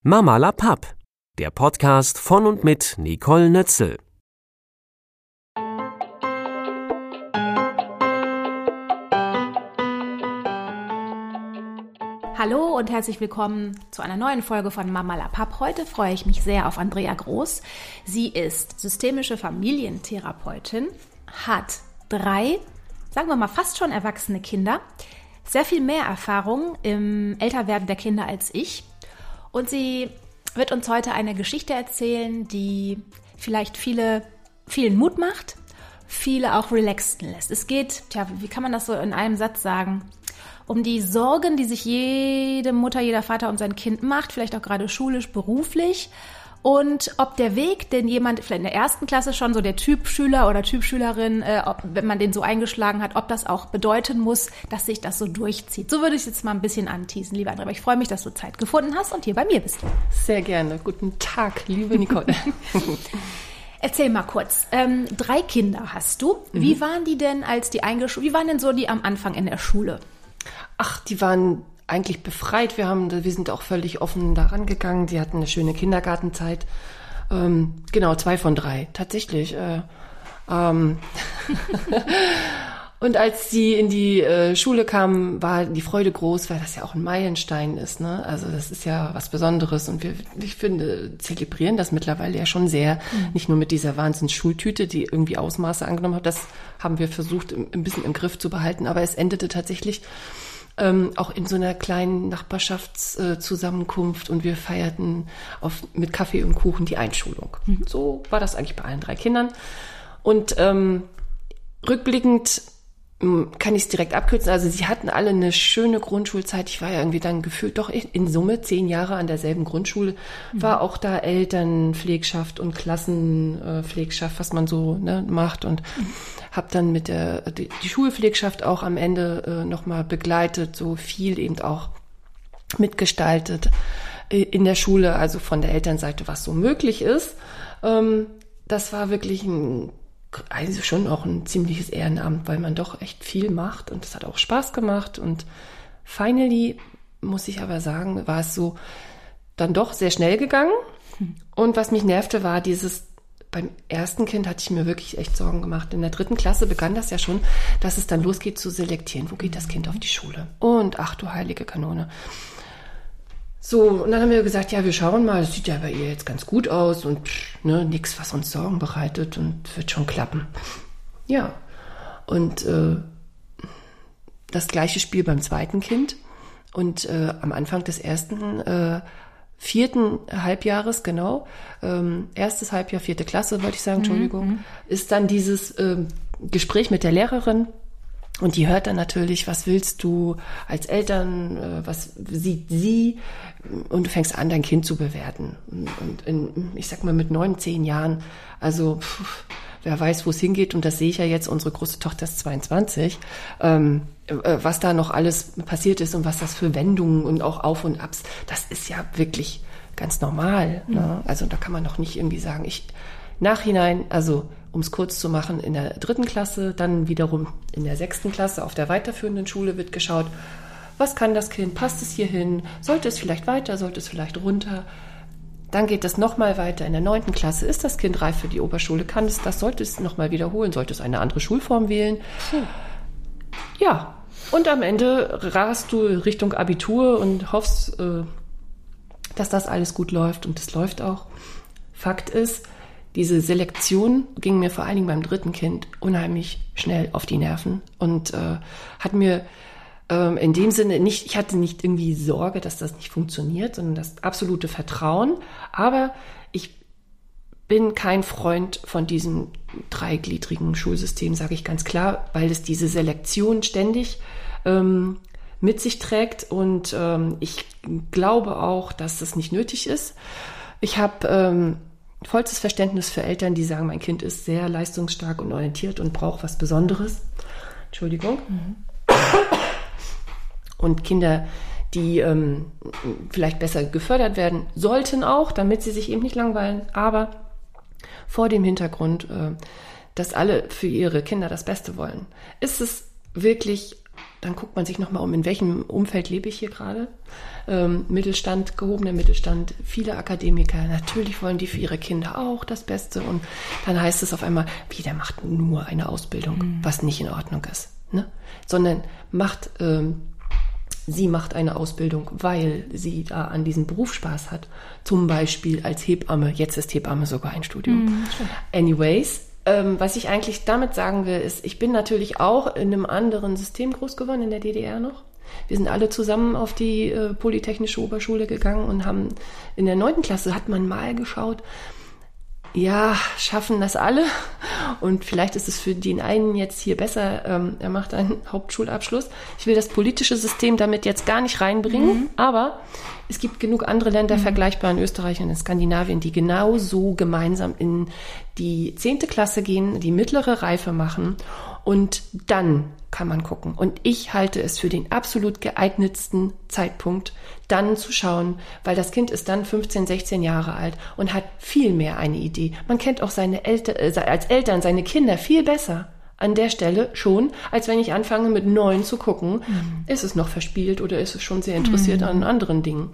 Mama la Papp, der Podcast von und mit Nicole Nötzel. Hallo und herzlich willkommen zu einer neuen Folge von Mama la Papp. Heute freue ich mich sehr auf Andrea Groß. Sie ist systemische Familientherapeutin, hat 3, sagen wir mal fast schon erwachsene Kinder, sehr viel mehr Erfahrung im Älterwerden der Kinder als ich. Und sie wird uns heute eine Geschichte erzählen, die vielleicht vielen Mut macht, viele auch relaxen lässt. Es geht, wie kann man das so in einem Satz sagen, um die Sorgen, die sich jede Mutter, jeder Vater um sein Kind macht, vielleicht auch gerade schulisch, beruflich. Und ob der Weg, den jemand vielleicht in der ersten Klasse schon so der Typschüler oder Typschülerin, wenn man den so eingeschlagen hat, ob das auch bedeuten muss, dass sich das so durchzieht. So würde ich es jetzt mal ein bisschen anteasen, liebe Andrea. Aber ich freue mich, dass du Zeit gefunden hast und hier bei mir bist. Sehr gerne. Guten Tag, liebe Nicole. Erzähl mal kurz. 3 Kinder hast du. Wie waren die denn, wie waren denn so die am Anfang in der Schule? Ach, die waren eigentlich befreit. Wir sind auch völlig offen daran gegangen. Sie hatten eine schöne Kindergartenzeit. Genau, 2 von 3, tatsächlich. Und als sie in die Schule kamen, war die Freude groß, weil das ja auch ein Meilenstein ist. Ne? Also das ist ja was Besonderes und ich finde, zelebrieren das mittlerweile ja schon sehr. Nicht nur mit dieser Wahnsinns-Schultüte, die irgendwie Ausmaße angenommen hat. Das haben wir versucht, ein bisschen im Griff zu behalten. Aber es endete tatsächlich auch in so einer kleinen Nachbarschaftszusammenkunft und wir feierten mit Kaffee und Kuchen die Einschulung. So war das eigentlich bei allen 3 Kindern. Und rückblickend kann ich es direkt abkürzen. Also sie hatten alle eine schöne Grundschulzeit. Ich war ja irgendwie dann gefühlt doch in Summe 10 Jahre an derselben Grundschule. War auch da Elternpflegschaft und Klassenpflegschaft, was man so macht. Und habe dann mit die Schulpflegschaft auch am Ende nochmal begleitet, so viel eben auch mitgestaltet in der Schule, also von der Elternseite, was so möglich ist. Das war wirklich also schon auch ein ziemliches Ehrenamt, weil man doch echt viel macht und es hat auch Spaß gemacht und finally, muss ich aber sagen, war es so dann doch sehr schnell gegangen und was mich nervte, war beim ersten Kind hatte ich mir wirklich echt Sorgen gemacht. In der 3. Klasse begann das ja schon, dass es dann losgeht zu selektieren. Wo geht das Kind auf die Schule? Und ach du heilige Kanone. So, und dann haben wir gesagt, ja, wir schauen mal, das sieht ja bei ihr jetzt ganz gut aus und nichts, was uns Sorgen bereitet und wird schon klappen. Ja, und das gleiche Spiel beim zweiten Kind und am Anfang des ersten 4. Halbjahres, genau, erstes Halbjahr, 4. Klasse, wollte ich sagen, Entschuldigung, ist dann dieses Gespräch mit der Lehrerin. Und die hört dann natürlich, was willst du als Eltern, was sieht sie? Und du fängst an, dein Kind zu bewerten. Und ich sag mal, mit 9, 10 Jahren, also wer weiß, wo es hingeht. Und das sehe ich ja jetzt, unsere große Tochter ist 22, was da noch alles passiert ist und was das für Wendungen und auch Auf und Abs, das ist ja wirklich ganz normal. Ne? Also da kann man noch nicht irgendwie sagen, Nachhinein, also um es kurz zu machen, in der 3. Klasse, dann wiederum in der 6. Klasse auf der weiterführenden Schule wird geschaut, was kann das Kind, passt es hier hin, sollte es vielleicht weiter, sollte es vielleicht runter. Dann geht es nochmal weiter in der 9. Klasse, ist das Kind reif für die Oberschule, kann es das, sollte es nochmal wiederholen, sollte es eine andere Schulform wählen. Ja, und am Ende rast du Richtung Abitur und hoffst, dass das alles gut läuft und es läuft auch. Fakt ist, diese Selektion ging mir vor allen Dingen beim 3. Kind unheimlich schnell auf die Nerven und hat mir in dem Sinne ich hatte nicht irgendwie Sorge, dass das nicht funktioniert, sondern das absolute Vertrauen. Aber ich bin kein Freund von diesem 3gliedrigen Schulsystem, sage ich ganz klar, weil es diese Selektion ständig mit sich trägt und ich glaube auch, dass das nicht nötig ist. Ich habe vollstes Verständnis für Eltern, die sagen, mein Kind ist sehr leistungsstark und orientiert und braucht was Besonderes. Entschuldigung. Und Kinder, die vielleicht besser gefördert werden sollten auch, damit sie sich eben nicht langweilen. Aber vor dem Hintergrund, dass alle für ihre Kinder das Beste wollen, ist es wirklich dann guckt man sich nochmal um, in welchem Umfeld lebe ich hier gerade. Mittelstand, gehobener Mittelstand, viele Akademiker, natürlich wollen die für ihre Kinder auch das Beste. Und dann heißt es auf einmal, der macht nur eine Ausbildung, was nicht in Ordnung ist. Ne? Sondern sie macht eine Ausbildung, weil sie da an diesem Beruf Spaß hat. Zum Beispiel als Hebamme. Jetzt ist Hebamme sogar ein Studium. Anyways, was ich eigentlich damit sagen will, ist, ich bin natürlich auch in einem anderen System groß geworden, in der DDR noch. Wir sind alle zusammen auf die Polytechnische Oberschule gegangen und haben in der 9. Klasse hat man mal geschaut, ja, schaffen das alle? Und vielleicht ist es für den einen jetzt hier besser, er macht einen Hauptschulabschluss. Ich will das politische System damit jetzt gar nicht reinbringen, aber es gibt genug andere Länder, vergleichbar in Österreich und in Skandinavien, die genauso gemeinsam in die 10. Klasse gehen, die mittlere Reife machen und dann kann man gucken. Und ich halte es für den absolut geeignetsten Zeitpunkt, dann zu schauen, weil das Kind ist dann 15, 16 Jahre alt und hat viel mehr eine Idee. Man kennt auch seine als Eltern seine Kinder viel besser an der Stelle schon, als wenn ich anfange mit 9 zu gucken, ist es noch verspielt oder ist es schon sehr interessiert an anderen Dingen.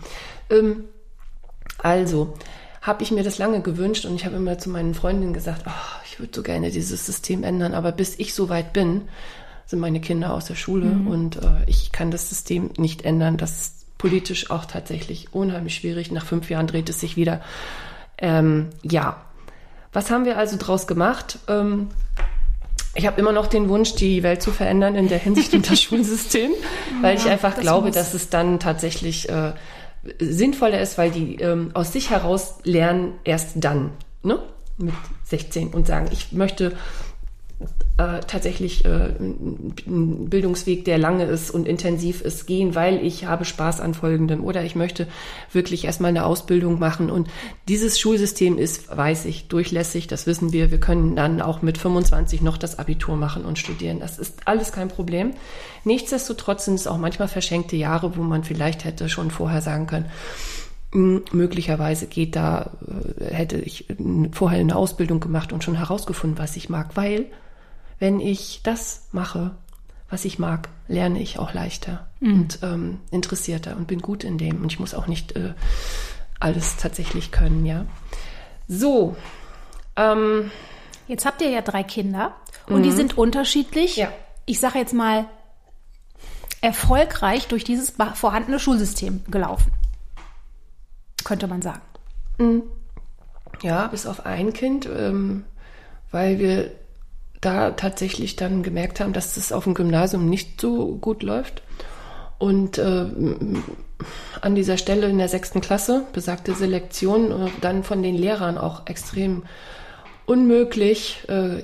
Also habe ich mir das lange gewünscht und ich habe immer zu meinen Freundinnen gesagt, ich würde so gerne dieses System ändern, aber bis ich so weit bin, sind meine Kinder aus der Schule und ich kann das System nicht ändern. Das ist politisch auch tatsächlich unheimlich schwierig. Nach 5 Jahren dreht es sich wieder. Was haben wir also draus gemacht? Ich habe immer noch den Wunsch, die Welt zu verändern in der Hinsicht und das Schulsystem, weil ich einfach glaube, dass es dann tatsächlich sinnvoller ist, weil die aus sich heraus lernen erst dann, ne? Mit 16 und sagen, ich möchte tatsächlich einen Bildungsweg, der lange ist und intensiv ist, gehen, weil ich habe Spaß an Folgendem oder ich möchte wirklich erstmal eine Ausbildung machen. Und dieses Schulsystem ist, weiß ich, durchlässig, das wissen wir. Wir können dann auch mit 25 noch das Abitur machen und studieren. Das ist alles kein Problem. Nichtsdestotrotz sind es auch manchmal verschenkte Jahre, wo man vielleicht hätte schon vorher sagen können, möglicherweise hätte ich vorher eine Ausbildung gemacht und schon herausgefunden, was ich mag, weil wenn ich das mache, was ich mag, lerne ich auch leichter und interessierter und bin gut in dem. Und ich muss auch nicht alles tatsächlich können, ja. So. Jetzt habt ihr ja 3 Kinder und die sind unterschiedlich. Ja. Ich sage jetzt mal, erfolgreich durch dieses vorhandene Schulsystem gelaufen. Könnte man sagen. Ja, bis auf ein Kind, weil wir da tatsächlich dann gemerkt haben, dass das auf dem Gymnasium nicht so gut läuft. Und an dieser Stelle in der 6. Klasse, besagte Selektion, dann von den Lehrern auch extrem unmöglich.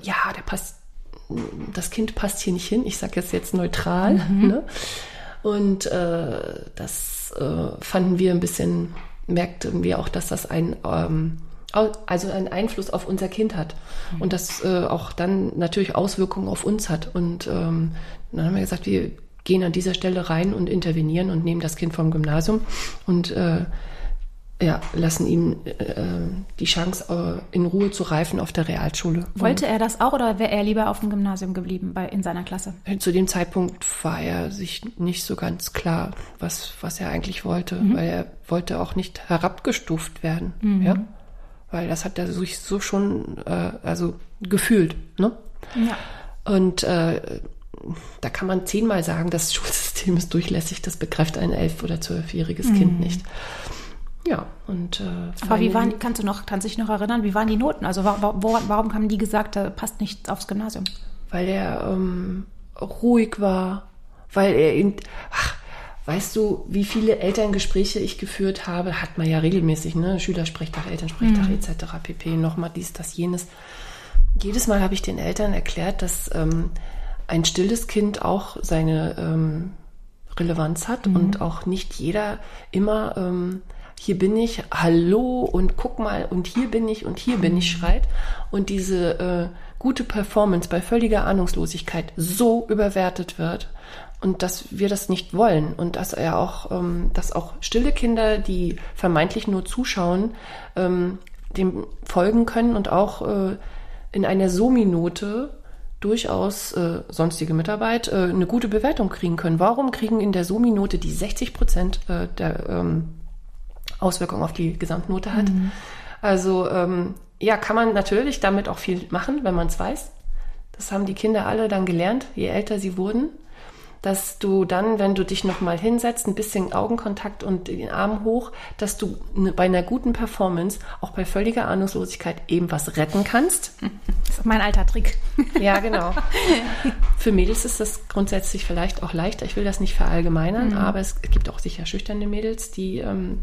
Das Kind passt hier nicht hin. Ich sage jetzt neutral. Ne? Und das fanden wir ein bisschen, merkten wir auch, dass das einen Einfluss auf unser Kind hat und das auch dann natürlich Auswirkungen auf uns hat. Und dann haben wir gesagt, wir gehen an dieser Stelle rein und intervenieren und nehmen das Kind vom Gymnasium und lassen ihm die Chance, in Ruhe zu reifen auf der Realschule. Wollte er das auch oder wäre er lieber auf dem Gymnasium geblieben in seiner Klasse? Zu dem Zeitpunkt war er sich nicht so ganz klar, was er eigentlich wollte, weil er wollte auch nicht herabgestuft werden. Ja? Weil das hat er sich so schon gefühlt. Ne? Ja. Und da kann man 10-mal sagen, das Schulsystem ist durchlässig, das begreift ein 11- oder 12-jähriges Kind nicht. Ja, und aber kannst du dich noch erinnern, wie waren die Noten? Also warum haben die gesagt, da passt nicht aufs Gymnasium? Weil er ruhig war, weil er weißt du, wie viele Elterngespräche ich geführt habe? Hat man ja regelmäßig, ne? Schülersprechtag, Elternsprechtag etc. pp. Nochmal dies, das, jenes. Jedes Mal habe ich den Eltern erklärt, dass ein stilles Kind auch seine Relevanz hat und auch nicht jeder immer hier bin ich, hallo und guck mal und hier bin ich schreit und diese gute Performance bei völliger Ahnungslosigkeit so überwertet wird. Und dass wir das nicht wollen und dass dass auch stille Kinder, die vermeintlich nur zuschauen, dem folgen können und auch in einer So-Mi-Note durchaus sonstige Mitarbeit eine gute Bewertung kriegen können. Warum kriegen in der SOMI-Note, die 60% der Auswirkung auf die Gesamtnote hat? Also kann man natürlich damit auch viel machen, wenn man es weiß. Das haben die Kinder alle dann gelernt, je älter sie wurden, dass du dann, wenn du dich nochmal hinsetzt, ein bisschen Augenkontakt und den Arm hoch, dass du bei einer guten Performance auch bei völliger Ahnungslosigkeit eben was retten kannst. Das ist mein alter Trick. Ja, genau. Für Mädels ist das grundsätzlich vielleicht auch leichter. Ich will das nicht verallgemeinern, aber es gibt auch sicher schüchterne Mädels, die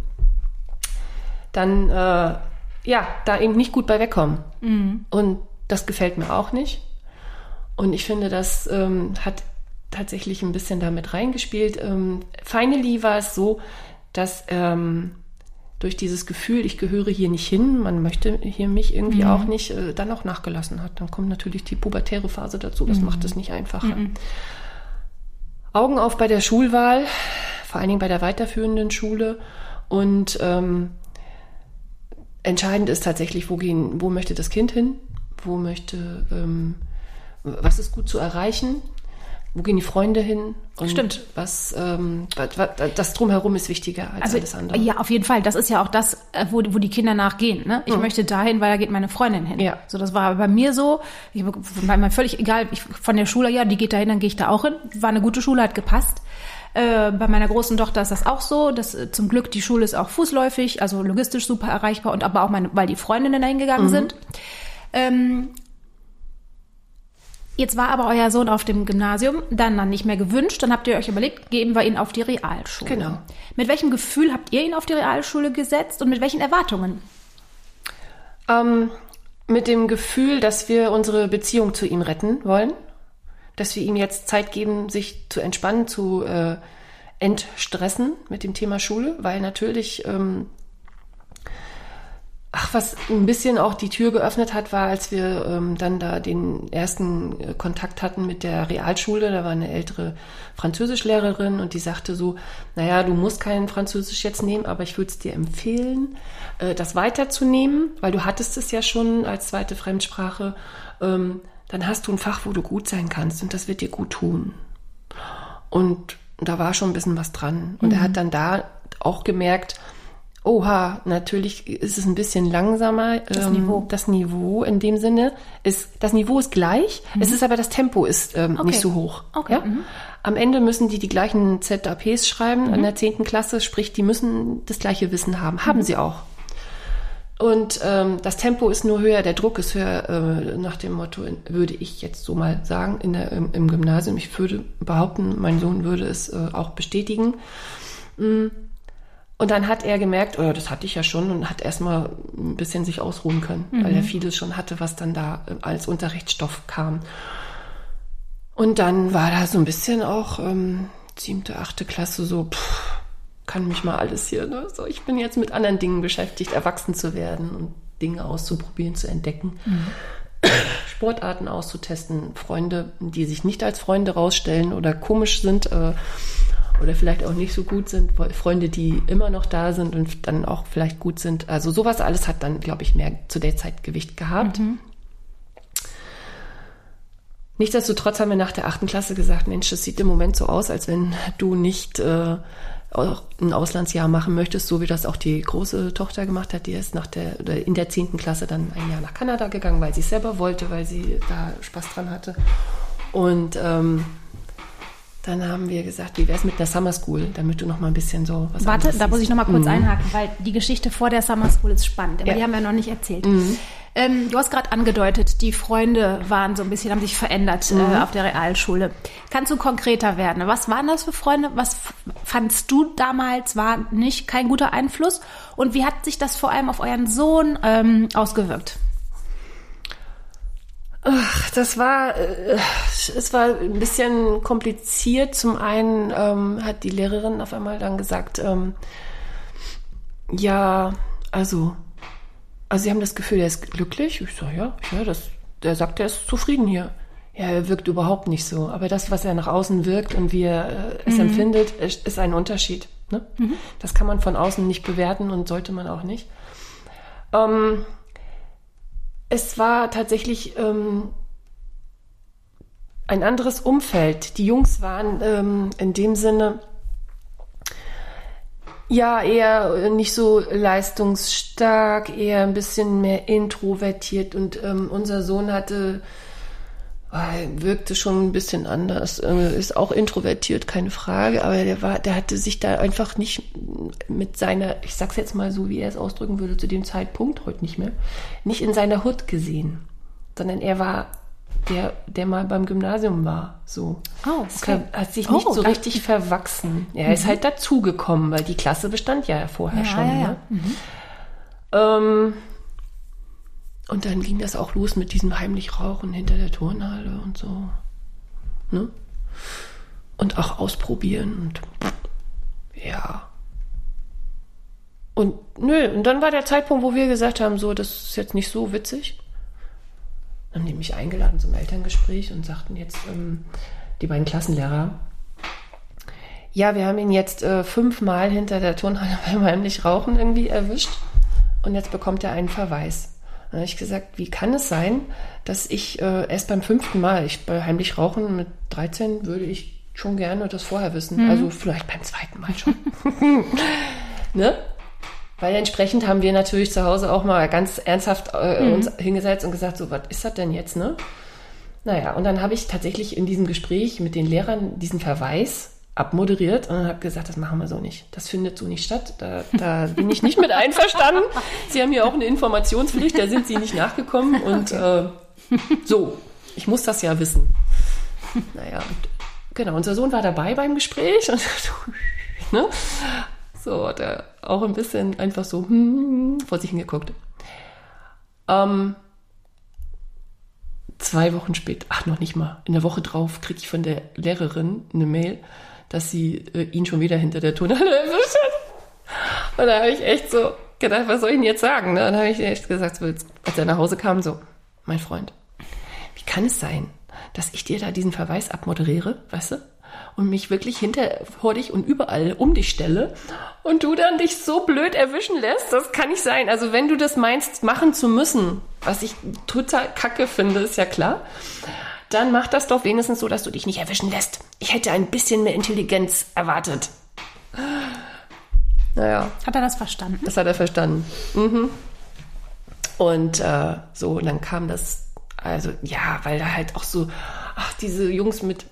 dann da eben nicht gut bei wegkommen. Und das gefällt mir auch nicht. Und ich finde, das hat tatsächlich ein bisschen damit reingespielt. Finally war es so, dass durch dieses Gefühl, ich gehöre hier nicht hin, man möchte hier mich irgendwie auch nicht, dann auch nachgelassen hat. Dann kommt natürlich die pubertäre Phase dazu, das macht es nicht einfacher. Augen auf bei der Schulwahl, vor allen Dingen bei der weiterführenden Schule. Und entscheidend ist tatsächlich, wo möchte das Kind hin? Was ist gut zu erreichen? Wo gehen die Freunde hin? Und Stimmt. Das Drumherum ist wichtiger als alles andere. Ja, auf jeden Fall. Das ist ja auch das, wo die Kinder nachgehen. Ne? Ich möchte dahin, weil da geht meine Freundin hin. Ja. So, das war bei mir so. War mir völlig egal. Von der Schule, ja, die geht dahin, dann gehe ich da auch hin. War eine gute Schule, hat gepasst. Bei meiner großen Tochter ist das auch so. Zum Glück, die Schule ist auch fußläufig, also logistisch super erreichbar und aber auch weil die Freundinnen dahin gegangen sind. Jetzt war aber euer Sohn auf dem Gymnasium dann nicht mehr gewünscht. Dann habt ihr euch überlegt, geben wir ihn auf die Realschule. Genau. Mit welchem Gefühl habt ihr ihn auf die Realschule gesetzt und mit welchen Erwartungen? Mit dem Gefühl, dass wir unsere Beziehung zu ihm retten wollen. Dass wir ihm jetzt Zeit geben, sich zu entspannen, zu entstressen mit dem Thema Schule. Weil natürlich... was ein bisschen auch die Tür geöffnet hat, war, als wir dann da den ersten Kontakt hatten mit der Realschule. Da war eine ältere Französischlehrerin und die sagte so, naja, du musst kein Französisch jetzt nehmen, aber ich würde es dir empfehlen, das weiterzunehmen, weil du hattest es ja schon als zweite Fremdsprache. Dann hast du ein Fach, wo du gut sein kannst und das wird dir gut tun. Und da war schon ein bisschen was dran. Und er hat dann da auch gemerkt, oha, natürlich ist es ein bisschen langsamer. Das Niveau in dem Sinne das Niveau ist gleich, es ist aber das Tempo ist nicht so hoch. Okay. Ja? Am Ende müssen die gleichen ZAPs schreiben in der 10. Klasse, sprich, die müssen das gleiche Wissen haben. Haben sie auch. Und das Tempo ist nur höher, der Druck ist höher, nach dem Motto, würde ich jetzt so mal sagen, im Gymnasium. Ich würde behaupten, mein Sohn würde es auch bestätigen. Und dann hat er gemerkt, das hatte ich ja schon, und hat erstmal ein bisschen sich ausruhen können, weil er vieles schon hatte, was dann da als Unterrichtsstoff kam. Und dann war da so ein bisschen auch 7., 8. Klasse so, kann mich mal alles hier, ne? So, ich bin jetzt mit anderen Dingen beschäftigt, erwachsen zu werden und Dinge auszuprobieren, zu entdecken, Sportarten auszutesten, Freunde, die sich nicht als Freunde rausstellen oder komisch sind, oder vielleicht auch nicht so gut sind, Freunde, die immer noch da sind und dann auch vielleicht gut sind. Also sowas alles hat dann, glaube ich, mehr zu der Zeit Gewicht gehabt. Nichtsdestotrotz haben wir nach der 8. Klasse gesagt, Mensch, das sieht im Moment so aus, als wenn du nicht auch ein Auslandsjahr machen möchtest, so wie das auch die große Tochter gemacht hat. Die ist in der 10. Klasse dann ein Jahr nach Kanada gegangen, weil sie es selber wollte, weil sie da Spaß dran hatte. Und dann haben wir gesagt, wie wäre es mit der Summer School, damit du noch mal ein bisschen so was Warte, anderes da muss ich noch mal kurz siehst. einhaken, weil die Geschichte vor der Summer School ist spannend, aber die haben wir noch nicht erzählt. Du hast gerade angedeutet, die Freunde waren so ein bisschen, haben sich verändert auf der Realschule. Kannst du konkreter werden? Was waren das für Freunde? Was fandst du damals war kein guter Einfluss? Und wie hat sich das vor allem auf euren Sohn ausgewirkt? Es war ein bisschen kompliziert. Zum einen hat die Lehrerin auf einmal dann gesagt, Sie haben das Gefühl, er ist glücklich. Ich so, der sagt, er ist zufrieden hier. Ja, er wirkt überhaupt nicht so. Aber das, was er nach außen wirkt und wie er es empfindet, ist ein Unterschied. Ne? Das kann man von außen nicht bewerten und sollte man auch nicht. Es war tatsächlich ein anderes Umfeld. Die Jungs waren in dem Sinne ja eher nicht so leistungsstark, eher ein bisschen mehr introvertiert und unser Sohn wirkte schon ein bisschen anders, ist auch introvertiert, keine Frage, aber der hatte sich da einfach nicht mit seiner, ich sag's jetzt mal so, wie er es ausdrücken würde, zu dem Zeitpunkt, heute nicht mehr, nicht in seiner Hut gesehen, sondern er war der mal beim Gymnasium war, so. Oh, okay. Hat sich nicht so richtig verwachsen. Er ist halt dazugekommen, weil die Klasse bestand ja vorher schon. Ja. Ne? Und dann ging das auch los mit diesem heimlich Rauchen hinter der Turnhalle und so. Ne? Und auch ausprobieren und ja. Und dann war der Zeitpunkt, wo wir gesagt haben, so, das ist jetzt nicht so witzig. Dann haben die mich eingeladen zum Elterngespräch und sagten jetzt, die beiden Klassenlehrer, ja, wir haben ihn jetzt 5-mal hinter der Turnhalle beim heimlich Rauchen irgendwie erwischt und jetzt bekommt er einen Verweis. Dann habe ich gesagt, wie kann es sein, dass ich erst beim 5. Mal, bei heimlich Rauchen mit 13 würde ich schon gerne das vorher wissen, also vielleicht beim 2. Mal schon. Ne? Weil entsprechend haben wir natürlich zu Hause auch mal ganz ernsthaft uns hingesetzt und gesagt, so, was ist das denn jetzt, ne? Naja, und dann habe ich tatsächlich in diesem Gespräch mit den Lehrern diesen Verweis abmoderiert und habe gesagt, das machen wir so nicht. Das findet so nicht statt. Da bin ich nicht mit einverstanden. Sie haben ja auch eine Informationspflicht, da sind Sie nicht nachgekommen und so, ich muss das ja wissen. Naja, genau, unser Sohn war dabei beim Gespräch und ne? So, hat er auch ein bisschen einfach so vor sich hingeguckt. 2 Wochen später, noch nicht mal, in der Woche drauf kriege ich von der Lehrerin eine Mail, dass sie ihn schon wieder hinter der Turnhalle erwischt hat. Und da habe ich echt so gedacht, was soll ich denn jetzt sagen? Ne? Dann habe ich echt gesagt, als er nach Hause kam, so, mein Freund, wie kann es sein, dass ich dir da diesen Verweis abmoderiere, weißt du? Und mich wirklich vor dich und überall um dich stelle und du dann dich so blöd erwischen lässt, das kann nicht sein. Also wenn du das meinst, machen zu müssen, was ich total kacke finde, ist ja klar, dann mach das doch wenigstens so, dass du dich nicht erwischen lässt. Ich hätte ein bisschen mehr Intelligenz erwartet. Naja. Hat er das verstanden? Das hat er verstanden. Mhm. Und so, und dann kam das, also ja, weil da halt auch so, diese Jungs mit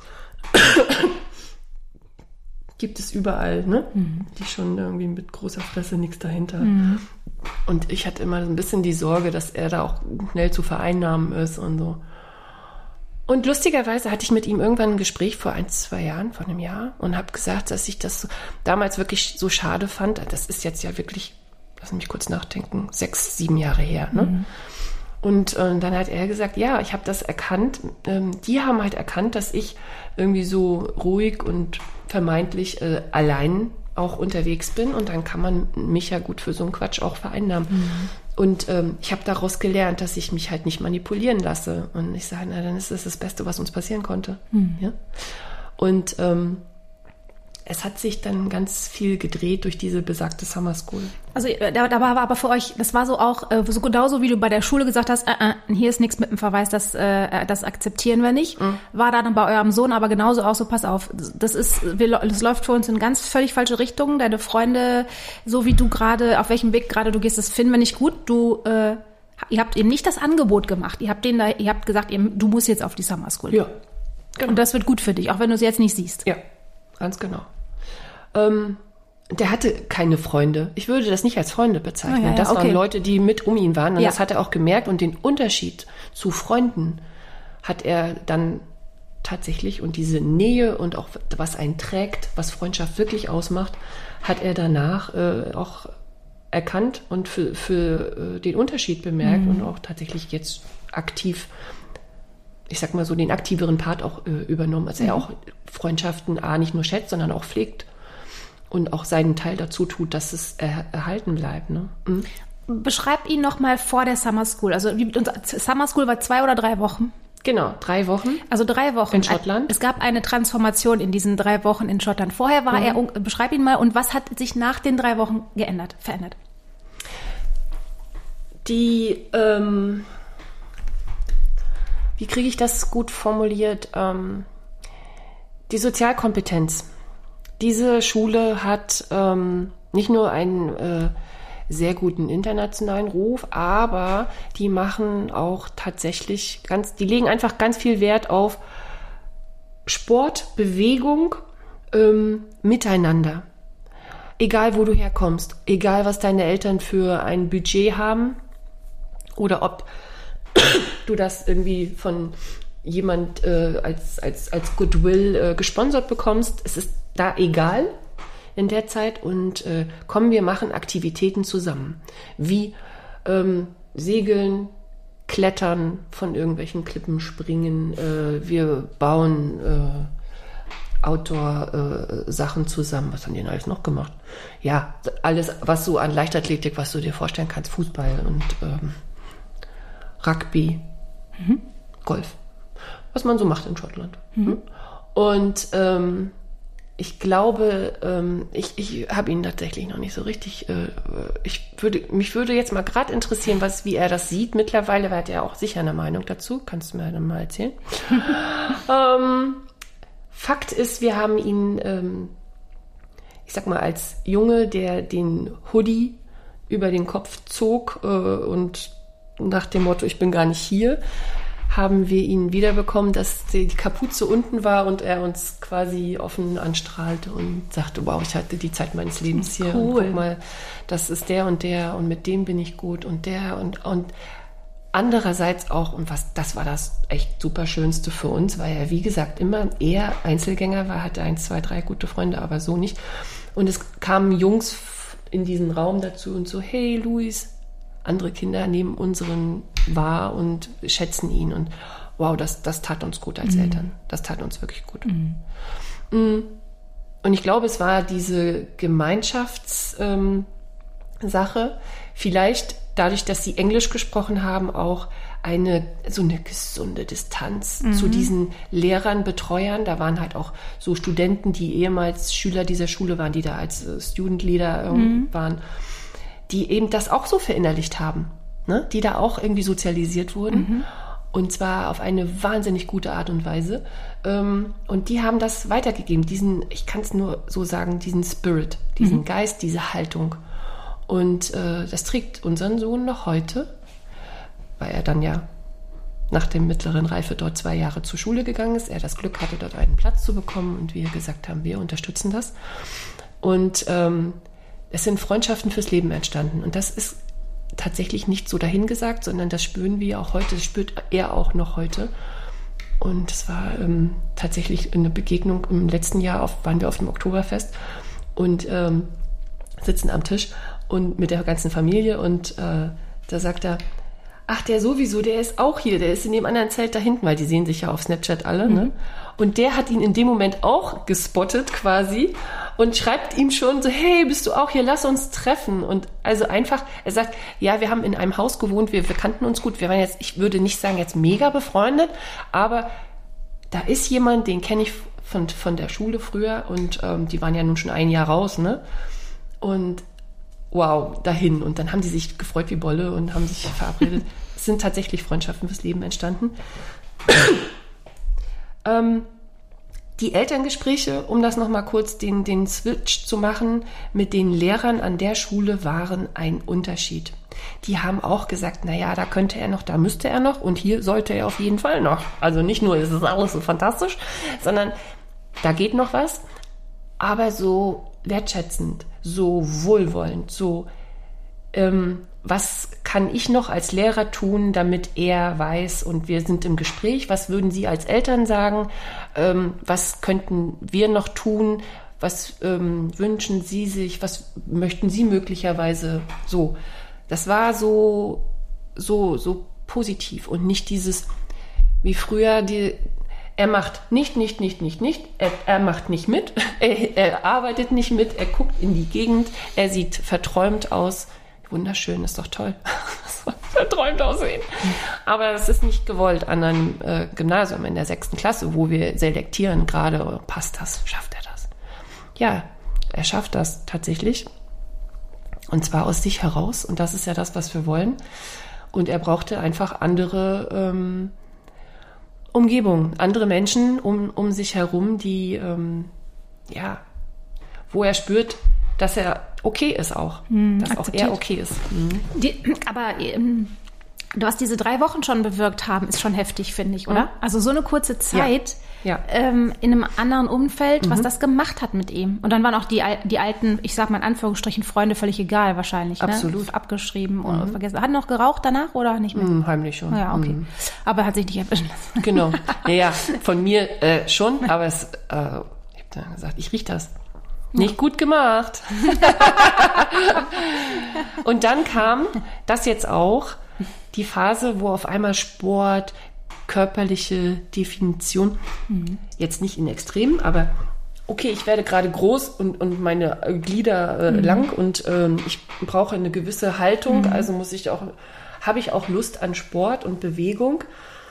gibt es überall, ne? Die schon irgendwie mit großer Fresse nichts dahinter. Und ich hatte immer so ein bisschen die Sorge, dass er da auch schnell zu vereinnahmen ist und so. Und lustigerweise hatte ich mit ihm irgendwann ein Gespräch vor 1-2 Jahren, vor einem Jahr, und habe gesagt, dass ich das damals wirklich so schade fand. Das ist jetzt ja wirklich, lass mich kurz nachdenken, 6-7 Jahre her, ne? Und dann hat er gesagt, ja, ich habe das erkannt. Die haben halt erkannt, dass ich irgendwie so ruhig und vermeintlich allein auch unterwegs bin. Und dann kann man mich ja gut für so einen Quatsch auch vereinnahmen. Und ich habe daraus gelernt, dass ich mich halt nicht manipulieren lasse. Und ich sage, na, dann ist das Beste, was uns passieren konnte. Ja? Und es hat sich dann ganz viel gedreht durch diese besagte Summer School. Also da war aber für euch, das war so auch, so genauso wie du bei der Schule gesagt hast, hier ist nichts mit dem Verweis, das akzeptieren wir nicht. War dann bei eurem Sohn aber genauso auch so, pass auf, das läuft für uns in ganz völlig falsche Richtungen. Deine Freunde, so wie du gerade, auf welchem Weg gerade du gehst, das finden wir nicht gut. Ihr habt ihm nicht das Angebot gemacht. Ihr habt gesagt, du musst jetzt auf die Summer School. Ja. Genau. Und das wird gut für dich, auch wenn du es jetzt nicht siehst. Ja, ganz genau. Der hatte keine Freunde. Ich würde das nicht als Freunde bezeichnen. Das waren Leute, die mit um ihn waren. Und das hat er auch gemerkt. Und den Unterschied zu Freunden hat er dann tatsächlich, und diese Nähe und auch was einen trägt, was Freundschaft wirklich ausmacht, hat er danach auch erkannt und für den Unterschied bemerkt und auch tatsächlich jetzt aktiv, ich sag mal so, den aktiveren Part auch übernommen. Also er auch Freundschaften nicht nur schätzt, sondern auch pflegt. Und auch seinen Teil dazu tut, dass es erhalten bleibt. Ne? Beschreib ihn noch mal vor der Summer School. Also Summer School war 2 oder 3 Wochen? Genau, 3 Wochen. Also 3 Wochen. In Schottland. Es gab eine Transformation in diesen 3 Wochen in Schottland. Vorher war er, beschreib ihn mal, und was hat sich nach den 3 Wochen verändert? Wie wie kriege ich das gut formuliert? Die Sozialkompetenz. Diese Schule hat nicht nur einen sehr guten internationalen Ruf, aber die machen auch tatsächlich die legen einfach ganz viel Wert auf Sport, Bewegung, Miteinander. Egal, wo du herkommst, egal, was deine Eltern für ein Budget haben oder ob du das irgendwie von jemand als Goodwill gesponsert bekommst, es ist da egal in der Zeit und komm, wir machen Aktivitäten zusammen, wie Segeln, Klettern, von irgendwelchen Klippen springen, wir bauen Outdoor-Sachen zusammen. Was haben die denn alles noch gemacht? Ja, alles, was so an Leichtathletik, was du dir vorstellen kannst, Fußball und Rugby, Golf, was man so macht in Schottland. Und ich glaube, ich habe ihn tatsächlich noch nicht so richtig, mich würde jetzt mal gerade interessieren, wie er das sieht mittlerweile, weil er hat ja auch sicher eine Meinung dazu. Kannst du mir dann mal erzählen? Fakt ist, wir haben ihn, ich sag mal, als Junge, der den Hoodie über den Kopf zog und nach dem Motto, ich bin gar nicht hier, haben wir ihn wiederbekommen, dass die Kapuze unten war und er uns quasi offen anstrahlte und sagte, wow, ich hatte die Zeit meines Lebens hier. Cool. Und guck mal, das ist der und mit dem bin ich gut und der und andererseits auch, und das war das echt super Schönste für uns, weil er, wie gesagt, immer eher Einzelgänger war, hatte 1, 2, 3 gute Freunde, aber so nicht. Und es kamen Jungs in diesen Raum dazu und so, hey Luis, andere Kinder nehmen unseren wahr und schätzen ihn. Und wow, das tat uns gut als Eltern. Das tat uns wirklich gut. Und ich glaube, es war diese Gemeinschaftssache, vielleicht dadurch, dass sie Englisch gesprochen haben, auch so eine gesunde Distanz zu diesen Lehrern, Betreuern. Da waren halt auch so Studenten, die ehemals Schüler dieser Schule waren, die da als Student Leader waren, die eben das auch so verinnerlicht haben, ne? Die da auch irgendwie sozialisiert wurden. Und zwar auf eine wahnsinnig gute Art und Weise. Und die haben das weitergegeben, ich kann es nur so sagen, diesen Spirit, diesen Geist, diese Haltung. Und das trägt unseren Sohn noch heute, weil er dann ja nach der mittleren Reife dort 2 Jahre zur Schule gegangen ist. Er das Glück hatte, dort einen Platz zu bekommen und wir gesagt haben, wir unterstützen das. Und es sind Freundschaften fürs Leben entstanden. Und das ist tatsächlich nicht so dahingesagt, sondern das spüren wir auch heute, das spürt er auch noch heute. Und es war tatsächlich eine Begegnung im letzten Jahr, waren wir auf dem Oktoberfest und sitzen am Tisch und mit der ganzen Familie und da sagt er, ach, der sowieso, der ist auch hier, der ist in dem anderen Zelt da hinten, weil die sehen sich ja auf Snapchat alle, ne? Und der hat ihn in dem Moment auch gespottet quasi und schreibt ihm schon so, hey, bist du auch hier, lass uns treffen. Und also einfach, er sagt, ja, wir haben in einem Haus gewohnt, wir kannten uns gut, wir waren jetzt, ich würde nicht sagen jetzt mega befreundet, aber da ist jemand, den kenne ich von der Schule früher und die waren ja nun schon 1 Jahr raus, ne? Und wow, dahin. Und dann haben die sich gefreut wie Bolle und haben sich verabredet. Es sind tatsächlich Freundschaften fürs Leben entstanden. Die Elterngespräche, um das nochmal kurz den Switch zu machen, mit den Lehrern an der Schule waren ein Unterschied. Die haben auch gesagt, naja, da könnte er noch, da müsste er noch und hier sollte er auf jeden Fall noch. Also nicht nur, es ist alles so fantastisch, sondern da geht noch was, aber so wertschätzend, so wohlwollend, so was kann ich noch als Lehrer tun, damit er weiß und wir sind im Gespräch, was würden Sie als Eltern sagen, was könnten wir noch tun, was wünschen Sie sich, was möchten Sie möglicherweise so. Das war so positiv und nicht dieses, wie früher, er macht nicht, er macht nicht mit, er arbeitet nicht mit, er guckt in die Gegend, er sieht verträumt aus. Wunderschön, ist doch toll. Verträumt aussehen. Aber das ist nicht gewollt an einem Gymnasium in der 6. Klasse, wo wir selektieren gerade, passt das, schafft er das? Ja, er schafft das tatsächlich. Und zwar aus sich heraus. Und das ist ja das, was wir wollen. Und er brauchte einfach andere Umgebung, andere Menschen um sich herum, die, wo er spürt, dass er okay ist auch. Dass akzeptiert. auch er okay ist. Aber was diese 3 Wochen schon bewirkt haben, ist schon heftig, finde ich, oder? Also so eine kurze Zeit in einem anderen Umfeld, was das gemacht hat mit ihm. Und dann waren auch die alten, ich sag mal in Anführungsstrichen, Freunde völlig egal wahrscheinlich. Absolut. Ne? Abgeschrieben und vergessen. Hat er noch geraucht danach oder nicht mehr? Heimlich schon. Ja, okay. Aber er hat sich nicht erwischen lassen. Genau. Ja, von mir schon, aber ich habe dann gesagt, ich riech das. Nicht gut gemacht. Und dann kam das jetzt auch, die Phase, wo auf einmal Sport, körperliche Definition, jetzt nicht in Extremen, aber okay, ich werde gerade groß und meine Glieder lang und ich brauche eine gewisse Haltung, also habe ich auch Lust an Sport und Bewegung.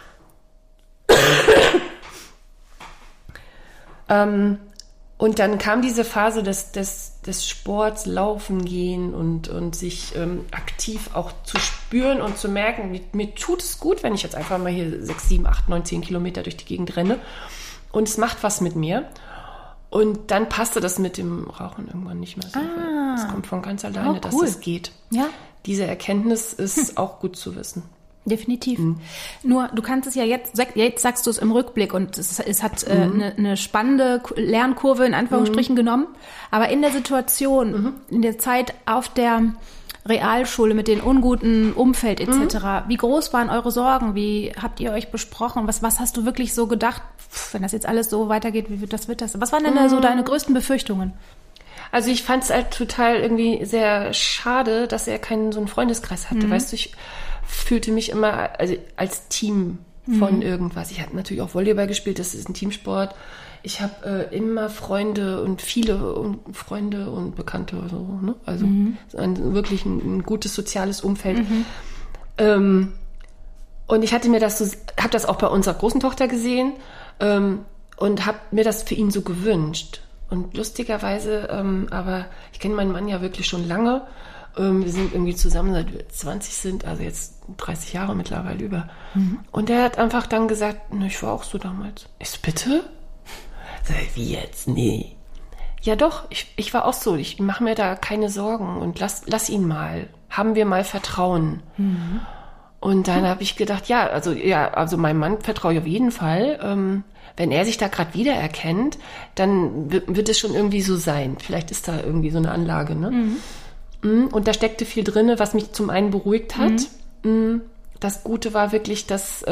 Und dann kam diese Phase des Sports, Laufen gehen und sich aktiv auch zu spüren und zu merken, mir tut es gut, wenn ich jetzt einfach mal hier 6, 7, 8, 9, 10 Kilometer durch die Gegend renne. Und es macht was mit mir. Und dann passte das mit dem Rauchen irgendwann nicht mehr so. Es kommt von ganz alleine, dass es geht. Ja. Diese Erkenntnis ist auch gut zu wissen. Definitiv. Nur, du kannst es ja jetzt sagst du es im Rückblick und es hat eine spannende Lernkurve in Anführungsstrichen genommen. Aber in der Situation, in der Zeit auf der Realschule mit dem unguten Umfeld etc., wie groß waren eure Sorgen? Wie habt ihr euch besprochen? Was hast du wirklich so gedacht, wenn das jetzt alles so weitergeht, wie wird das? Was waren denn da so deine größten Befürchtungen? Also ich fand es halt total irgendwie sehr schade, dass er keinen so einen Freundeskreis hatte. Weißt du, ich fühlte mich immer als Team von irgendwas. Ich habe natürlich auch Volleyball gespielt, das ist ein Teamsport. Ich habe immer Freunde und viele Freunde und Bekannte. So, ne? Also wirklich ein gutes soziales Umfeld. Und ich hatte mir habe das auch bei unserer großen Tochter gesehen und habe mir das für ihn so gewünscht. Und lustigerweise, aber ich kenne meinen Mann ja wirklich schon lange. Wir sind irgendwie zusammen, seit wir 20 sind, also jetzt 30 Jahre mittlerweile über. Und er hat einfach dann gesagt, ich war auch so damals. Ich so, bitte? Wie jetzt? Nee. Ja doch, ich war auch so. Ich mache mir da keine Sorgen und lass ihn mal. Haben wir mal Vertrauen. Und dann habe ich gedacht, also meinem Mann vertraue ich auf jeden Fall. Wenn er sich da gerade wiedererkennt, dann wird es schon irgendwie so sein. Vielleicht ist da irgendwie so eine Anlage, ne? Und da steckte viel drin, was mich zum einen beruhigt hat. Das Gute war wirklich, dass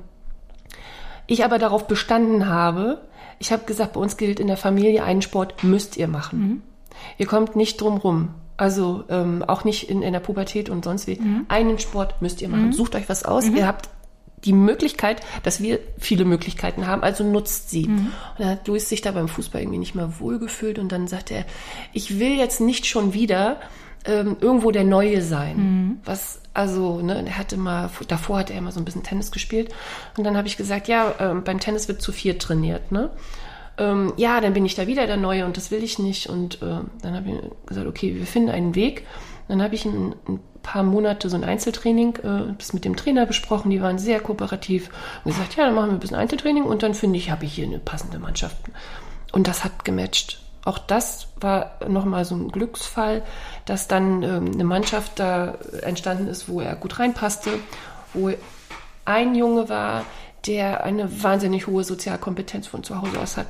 ich aber darauf bestanden habe. Ich habe gesagt, bei uns gilt in der Familie, einen Sport müsst ihr machen. Ihr kommt nicht drum rum. Also auch nicht in der Pubertät und sonst wie. Einen Sport müsst ihr machen. Sucht euch was aus. Ihr habt die Möglichkeit, dass wir viele Möglichkeiten haben, also nutzt sie. Und dann hat Luis sich da beim Fußball irgendwie nicht mehr wohlgefühlt und dann sagte er, ich will jetzt nicht schon wieder irgendwo der Neue sein. Was, also, ne, davor hat er immer so ein bisschen Tennis gespielt und dann habe ich gesagt, beim Tennis wird zu 4 trainiert, ne? Dann bin ich da wieder der Neue und das will ich nicht und dann habe ich gesagt, okay, wir finden einen Weg. Dann habe ich ein paar Monate so ein Einzeltraining das mit dem Trainer besprochen, die waren sehr kooperativ und gesagt, dann machen wir ein bisschen Einzeltraining und dann habe ich hier eine passende Mannschaft. Und das hat gematcht. Auch das war nochmal so ein Glücksfall, dass dann eine Mannschaft da entstanden ist, wo er gut reinpasste, wo ein Junge war, der eine wahnsinnig hohe Sozialkompetenz von zu Hause aus hat.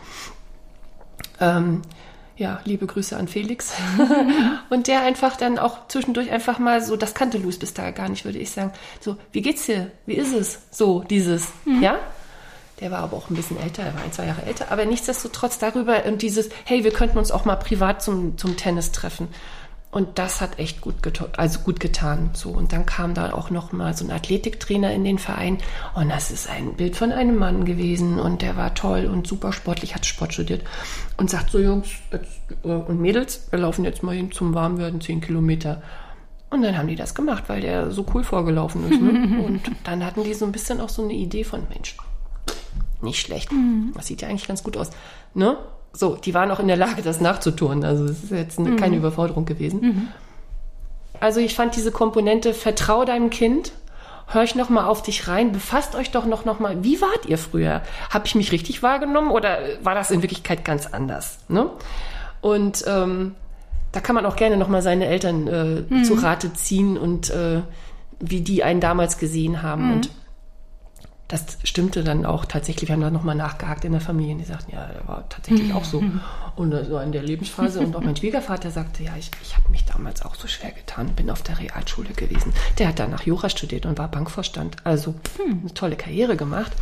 Liebe Grüße an Felix. Und der einfach dann auch zwischendurch einfach mal so, das kannte Luis bis da gar nicht, würde ich sagen, so, wie geht's dir? Wie ist es? So, dieses, ja? Der war aber auch ein bisschen älter, er war 1, 2 Jahre älter, aber nichtsdestotrotz darüber und dieses, hey, wir könnten uns auch mal privat zum Tennis treffen. Und das hat echt gut getan. So. Und dann kam da auch noch mal so ein Athletiktrainer in den Verein. Und das ist ein Bild von einem Mann gewesen. Und der war toll und super sportlich, hat Sport studiert. Und sagt so, Jungs und Mädels, wir laufen jetzt mal hin zum Warmwerden 10 Kilometer. Und dann haben die das gemacht, weil der so cool vorgelaufen ist. Ne? Und dann hatten die so ein bisschen auch so eine Idee von, Mensch, nicht schlecht. Das sieht ja eigentlich ganz gut aus. Ne? So, die waren auch in der Lage, das nachzutun. Also es ist jetzt keine Überforderung gewesen. Also ich fand diese Komponente, vertrau deinem Kind. horch noch mal auf dich rein, befasst euch doch noch mal, wie wart ihr früher? Habe ich mich richtig wahrgenommen oder war das in Wirklichkeit ganz anders? Ne? Und da kann man auch gerne noch mal seine Eltern zu Rate ziehen und wie die einen damals gesehen haben. Und das stimmte dann auch tatsächlich. Wir haben da nochmal nachgehakt in der Familie. Die sagten, ja, der war tatsächlich auch so. Und so in der Lebensphase. Und auch mein Schwiegervater sagte, ja, ich habe mich damals auch so schwer getan. Bin auf der Realschule gewesen. Der hat danach Jura studiert und war Bankvorstand. Also eine tolle Karriere gemacht.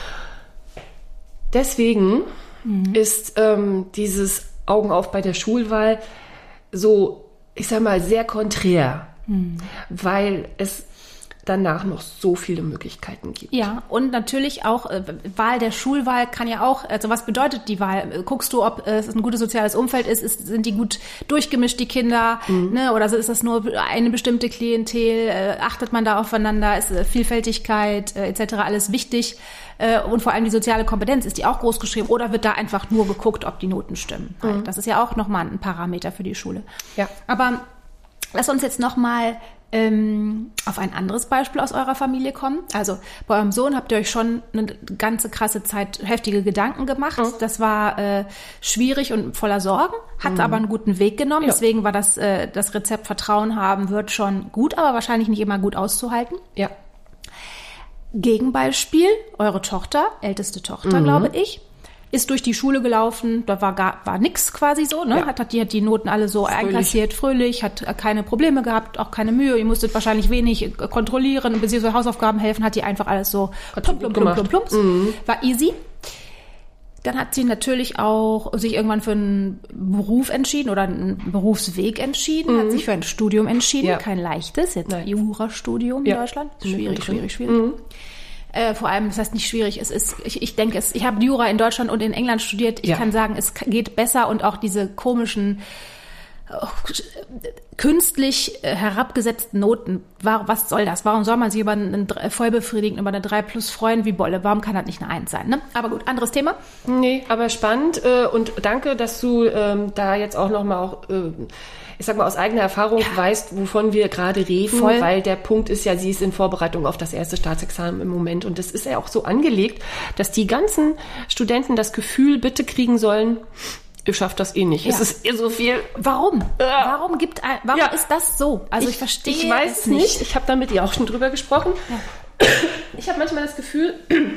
Deswegen ist dieses Augen auf bei der Schulwahl so, ich sag mal, sehr konträr. Weil es danach noch so viele Möglichkeiten gibt. Ja, und natürlich auch Wahl der Schulwahl kann ja auch, also was bedeutet die Wahl? Guckst du, ob es ein gutes soziales Umfeld ist, sind die gut durchgemischt, die Kinder, ne? Oder ist das nur eine bestimmte Klientel? Achtet man da aufeinander? Ist Vielfältigkeit etc. alles wichtig? Und vor allem die soziale Kompetenz, ist die auch groß geschrieben? Oder wird da einfach nur geguckt, ob die Noten stimmen? Das ist ja auch nochmal ein Parameter für die Schule. Ja. Aber lass uns jetzt nochmal auf ein anderes Beispiel aus eurer Familie kommen. Also bei eurem Sohn habt ihr euch schon eine ganze krasse Zeit heftige Gedanken gemacht. Das war schwierig und voller Sorgen, hat aber einen guten Weg genommen. Ja. Deswegen war das Rezept Vertrauen haben wird schon gut, aber wahrscheinlich nicht immer gut auszuhalten. Ja. Gegenbeispiel, eure Tochter, älteste Tochter, glaube ich, ist durch die Schule gelaufen, da war nix quasi so, ne? Ja. Die hat die Noten alle so einkassiert, fröhlich, hat keine Probleme gehabt, auch keine Mühe, ihr musstet wahrscheinlich wenig kontrollieren, beziehungsweise Hausaufgaben helfen, hat die einfach alles so plumps, war easy. Dann hat sie natürlich auch sich irgendwann für einen Beruf entschieden oder einen Berufsweg entschieden, hat sich für ein Studium entschieden, kein leichtes, jetzt Jurastudium in Deutschland, schwierig. Vor allem, das heißt nicht schwierig, ich habe Jura in Deutschland und in England studiert, ich kann sagen, es geht besser und auch diese komischen, künstlich herabgesetzten Noten, was soll das? Warum soll man sich über einen vollbefriedigend, über eine 3+ freuen wie Bolle? Warum kann das nicht eine 1 sein? Ne? Aber gut, anderes Thema. Nee, aber spannend und danke, dass du da jetzt auch nochmal ich sag mal, aus eigener Erfahrung weißt, wovon wir gerade reden, weil der Punkt ist ja, sie ist in Vorbereitung auf das erste Staatsexamen im Moment und das ist ja auch so angelegt, dass die ganzen Studenten das Gefühl bitte kriegen sollen, ihr schafft das eh nicht. Ja. Es ist so viel. Warum? Warum ist das so? Also ich verstehe es nicht. Ich weiß es nicht. Ich habe da mit ihr auch schon drüber gesprochen. Ja. Ich habe manchmal das Gefühl,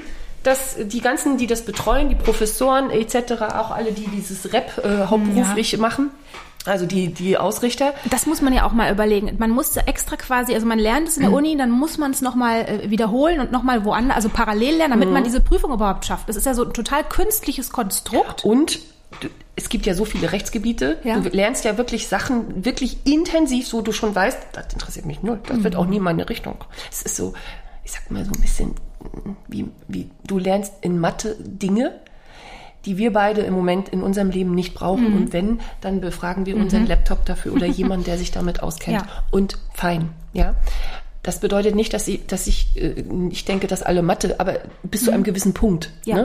dass die ganzen, die das betreuen, die Professoren etc., auch alle, die dieses Rap hauptberuflich machen, also die Ausrichter. Das muss man ja auch mal überlegen. Man muss extra quasi, also man lernt es in der Uni, dann muss man es nochmal wiederholen und nochmal woanders, also parallel lernen, damit man diese Prüfung überhaupt schafft. Das ist ja so ein total künstliches Konstrukt. Und es gibt ja so viele Rechtsgebiete. Ja. Du lernst ja wirklich Sachen wirklich intensiv, so du schon weißt, das interessiert mich null. Das wird auch nie meine Richtung. Es ist so, ich sag mal so ein bisschen, wie du lernst in Mathe Dinge, die wir beide im Moment in unserem Leben nicht brauchen. Und wenn, dann befragen wir unseren Laptop dafür oder jemanden, der sich damit auskennt. Ja. Und fein, ja. Das bedeutet nicht, dass ich denke, dass alle Mathe, aber bis zu einem gewissen Punkt. Ja.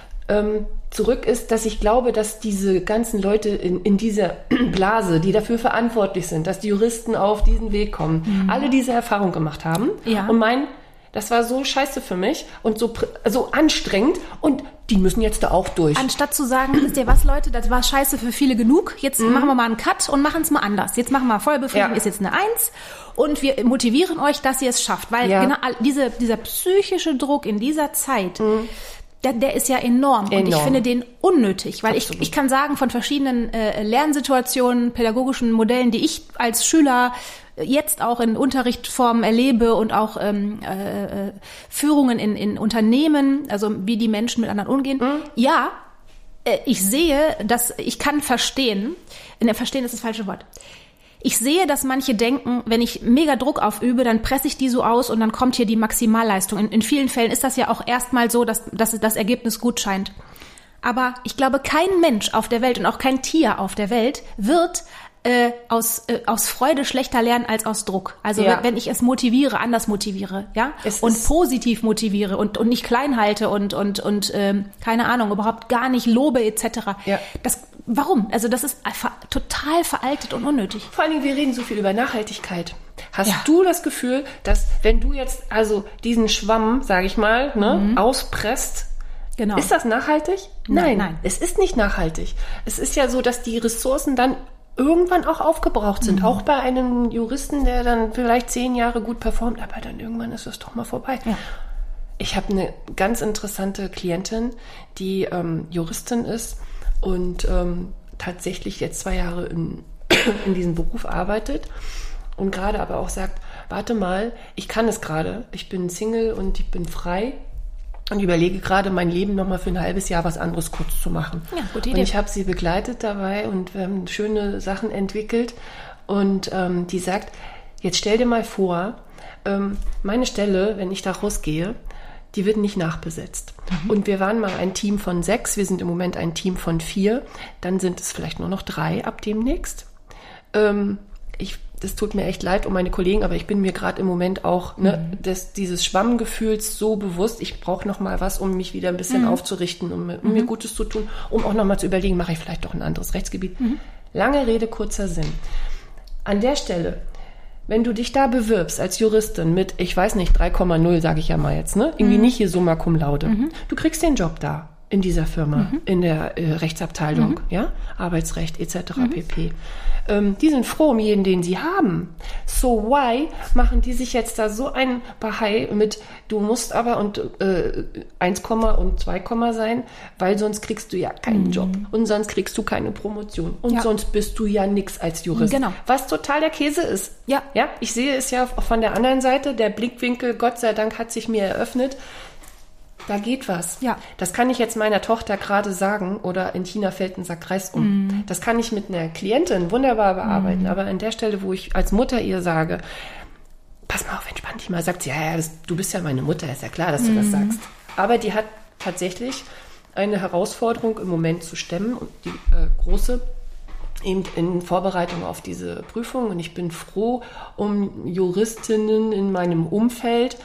Ne? Zurück ist, dass ich glaube, dass diese ganzen Leute in dieser Blase, die dafür verantwortlich sind, dass die Juristen auf diesen Weg kommen, alle diese Erfahrung gemacht haben und meinen, das war so scheiße für mich und so anstrengend und die müssen jetzt da auch durch. Anstatt zu sagen, wisst ihr was, Leute, das war scheiße für viele genug, jetzt machen wir mal einen Cut und machen es mal anders. Jetzt machen wir Vollbefriedigung, ist jetzt eine 1 und wir motivieren euch, dass ihr es schafft. Weil genau dieser psychische Druck in dieser Zeit, der ist ja enorm. Und ich finde den unnötig, weil ich kann sagen, von verschiedenen Lernsituationen, pädagogischen Modellen, die ich als Schüler jetzt auch in Unterrichtsformen erlebe und auch Führungen in Unternehmen, also wie die Menschen mit anderen umgehen. Ja, ich sehe, ich kann verstehen, verstehen ist das falsche Wort. Ich sehe, dass manche denken, wenn ich mega Druck aufübe, dann presse ich die so aus und dann kommt hier die Maximalleistung. In vielen Fällen ist das ja auch erstmal so, dass das Ergebnis gut scheint. Aber ich glaube, kein Mensch auf der Welt und auch kein Tier auf der Welt wird aus Freude schlechter lernen als aus Druck. Also wenn ich es motiviere, anders motiviere, und positiv motiviere und nicht klein halte und keine Ahnung, überhaupt gar nicht lobe etc. Ja. Warum? Also das ist total veraltet und unnötig. Vor allen Dingen, wir reden so viel über Nachhaltigkeit. Hast du das Gefühl, dass wenn du jetzt also diesen Schwamm, sage ich mal, auspresst, Genau. ist das nachhaltig? Nein. Es ist nicht nachhaltig. Es ist ja so, dass die Ressourcen dann irgendwann auch aufgebraucht sind. Auch bei einem Juristen, der dann vielleicht 10 Jahre gut performt, aber dann irgendwann ist es doch mal vorbei. Ja. Ich habe eine ganz interessante Klientin, die Juristin ist und tatsächlich jetzt 2 Jahre in diesem Beruf arbeitet und gerade aber auch sagt, warte mal, ich kann es gerade, ich bin Single und ich bin frei und überlege gerade, mein Leben nochmal für ein halbes Jahr was anderes kurz zu machen. Ja, gute Idee. Und ich habe sie begleitet dabei und wir haben schöne Sachen entwickelt und die sagt, jetzt stell dir mal vor, meine Stelle, wenn ich da rausgehe, die wird nicht nachbesetzt. Und wir waren mal ein Team von 6, wir sind im Moment ein Team von 4, dann sind es vielleicht nur noch 3 ab demnächst. Das tut mir echt leid um meine Kollegen, aber ich bin mir gerade im Moment auch dieses Schwammgefühls so bewusst, ich brauche noch mal was, um mich wieder ein bisschen aufzurichten, um mir Gutes zu tun, um auch noch mal zu überlegen, mache ich vielleicht doch ein anderes Rechtsgebiet. Lange Rede, kurzer Sinn. An der Stelle, wenn du dich da bewirbst als Juristin mit, ich weiß nicht, 3,0 sage ich ja mal jetzt, ne? Irgendwie nicht hier summa cum laude. Du kriegst den Job da in dieser Firma, in der Rechtsabteilung, ja, Arbeitsrecht etc. pp. Die sind froh um jeden, den sie haben. So why machen die sich jetzt da so ein Bahai mit, du musst aber 1, und 2, sein, weil sonst kriegst du ja keinen Job und sonst kriegst du keine Promotion und sonst bist du ja nix als Jurist. Genau. Was total der Käse ist. Ja. Ja, ich sehe es ja von der anderen Seite, der Blickwinkel, Gott sei Dank, hat sich mir eröffnet. Da geht was. Ja. Das kann ich jetzt meiner Tochter gerade sagen oder in China fällt ein Sack Reis um. Das kann ich mit einer Klientin wunderbar bearbeiten. Aber an der Stelle, wo ich als Mutter ihr sage, pass mal auf, entspann dich mal, sagt sie, du bist ja meine Mutter, ist ja klar, dass du das sagst. Aber die hat tatsächlich eine Herausforderung im Moment zu stemmen und die große, eben in Vorbereitung auf diese Prüfung. Und ich bin froh um Juristinnen in meinem Umfeld,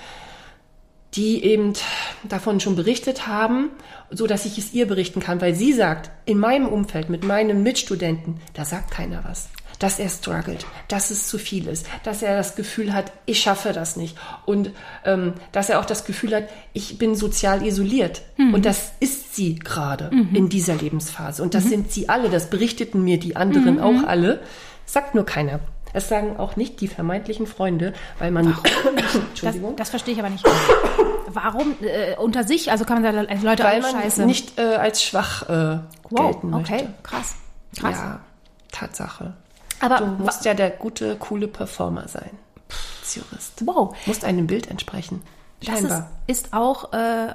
die eben davon schon berichtet haben, so dass ich es ihr berichten kann, weil sie sagt, in meinem Umfeld, mit meinen Mitstudenten, da sagt keiner was. Dass er struggelt, dass es zu viel ist, dass er das Gefühl hat, ich schaffe das nicht und dass er auch das Gefühl hat, ich bin sozial isoliert und das ist sie gerade in dieser Lebensphase und das sind sie alle, das berichteten mir die anderen auch alle, sagt nur keiner. Es sagen auch nicht die vermeintlichen Freunde, weil man... Entschuldigung. Das verstehe ich aber nicht. Warum unter sich? Also kann man sagen, Leute weil man Scheiße. Nicht als schwach gelten möchte. Okay, krass. Ja, Tatsache. Aber du musst ja der gute, coole Performer sein. Als Jurist. Wow. Musst einem Bild entsprechen. Scheinbar. Das ist auch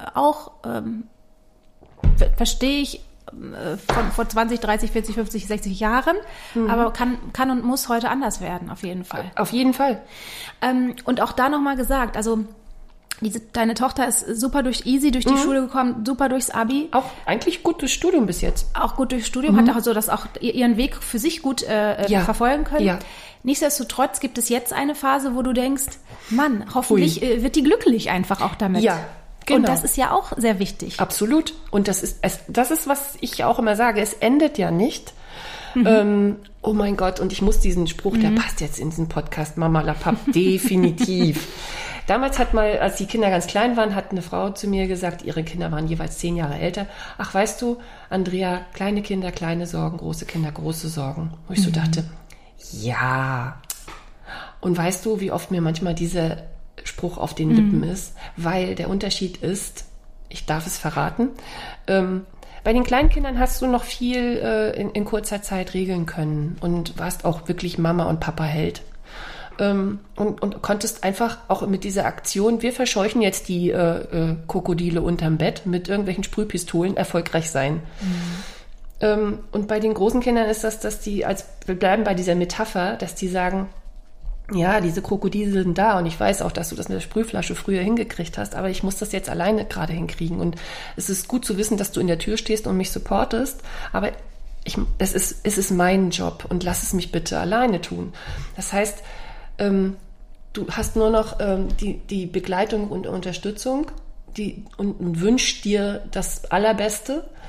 verstehe ich, vor 20, 30, 40, 50, 60 Jahren, aber kann und muss heute anders werden, auf jeden Fall. Auf jeden Fall. Und auch da nochmal gesagt, also deine Tochter ist super durch die Schule gekommen, super durchs Abi. Auch eigentlich gut durchs Studium bis jetzt. Auch gut durchs Studium, hat auch so, dass auch ihren Weg für sich gut verfolgen können. Ja. Nichtsdestotrotz gibt es jetzt eine Phase, wo du denkst, Mann, hoffentlich wird die glücklich einfach auch damit. Ja. Genau. Und das ist ja auch sehr wichtig. Absolut. Und das ist, was ich auch immer sage, es endet ja nicht. Oh mein Gott, und ich muss diesen Spruch, der passt jetzt in diesen Podcast, Mama la Papp, definitiv. Damals als die Kinder ganz klein waren, hat eine Frau zu mir gesagt, ihre Kinder waren jeweils 10 Jahre älter. Ach, weißt du, Andrea, kleine Kinder, kleine Sorgen, große Kinder, große Sorgen. Wo ich so dachte, ja. Und weißt du, wie oft mir manchmal dieser Spruch auf den Lippen ist, weil der Unterschied ist, ich darf es verraten, bei den Kleinkindern hast du noch viel in kurzer Zeit regeln können und warst auch wirklich Mama und Papa Held. Und konntest einfach auch mit dieser Aktion, wir verscheuchen jetzt die Krokodile unterm Bett mit irgendwelchen Sprühpistolen, erfolgreich sein. Und bei den großen Kindern ist das, dass wir bleiben bei dieser Metapher, dass die sagen, ja, diese Krokodile sind da und ich weiß auch, dass du das mit der Sprühflasche früher hingekriegt hast, aber ich muss das jetzt alleine gerade hinkriegen und es ist gut zu wissen, dass du in der Tür stehst und mich supportest, aber es ist mein Job und lass es mich bitte alleine tun. Das heißt, du hast nur noch die Begleitung und Unterstützung und wünschst dir das Allerbeste,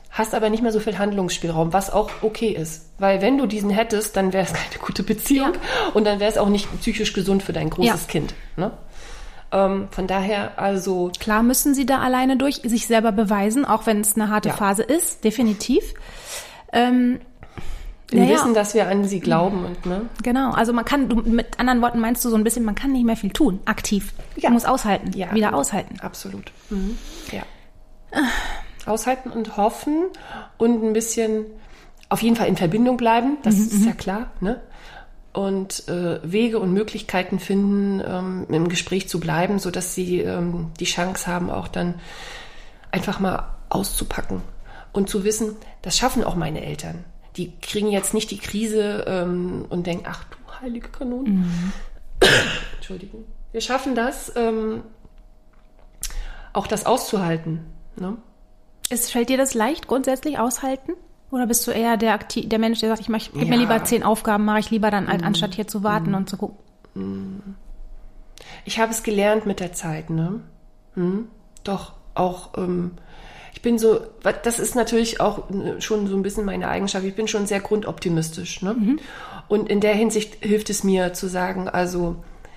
hast aber nicht mehr so viel Handlungsspielraum, was auch okay ist. Weil wenn du diesen hättest, dann wäre es keine gute Beziehung und dann wäre es auch nicht psychisch gesund für dein großes Kind. Ne? Von daher also... Klar müssen sie da alleine durch sich selber beweisen, auch wenn es eine harte Phase ist, definitiv. Im Wissen, dass wir an sie glauben. Und ne? Genau, also mit anderen Worten meinst du so ein bisschen, man kann nicht mehr viel tun, aktiv. Man muss aushalten, wieder aushalten. Absolut. Ja. Aushalten und hoffen und ein bisschen auf jeden Fall in Verbindung bleiben, das ist ja klar, ne? Und Wege und Möglichkeiten finden, im Gespräch zu bleiben, sodass sie die Chance haben, auch dann einfach mal auszupacken und zu wissen, das schaffen auch meine Eltern. Die kriegen jetzt nicht die Krise und denken, ach du heilige Kanone. Entschuldigung. Wir schaffen das, auch das auszuhalten. Ne? Fällt dir das leicht, grundsätzlich aushalten? Oder bist du eher der Mensch, der sagt, gib mir lieber 10 Aufgaben, mache ich lieber dann, anstatt hier zu warten und zu gucken? Ich habe es gelernt mit der Zeit, ne? Doch, auch, ich bin so, das ist natürlich auch schon so ein bisschen meine Eigenschaft, ich bin schon sehr grundoptimistisch, ne? Und in der Hinsicht hilft es mir zu sagen, also,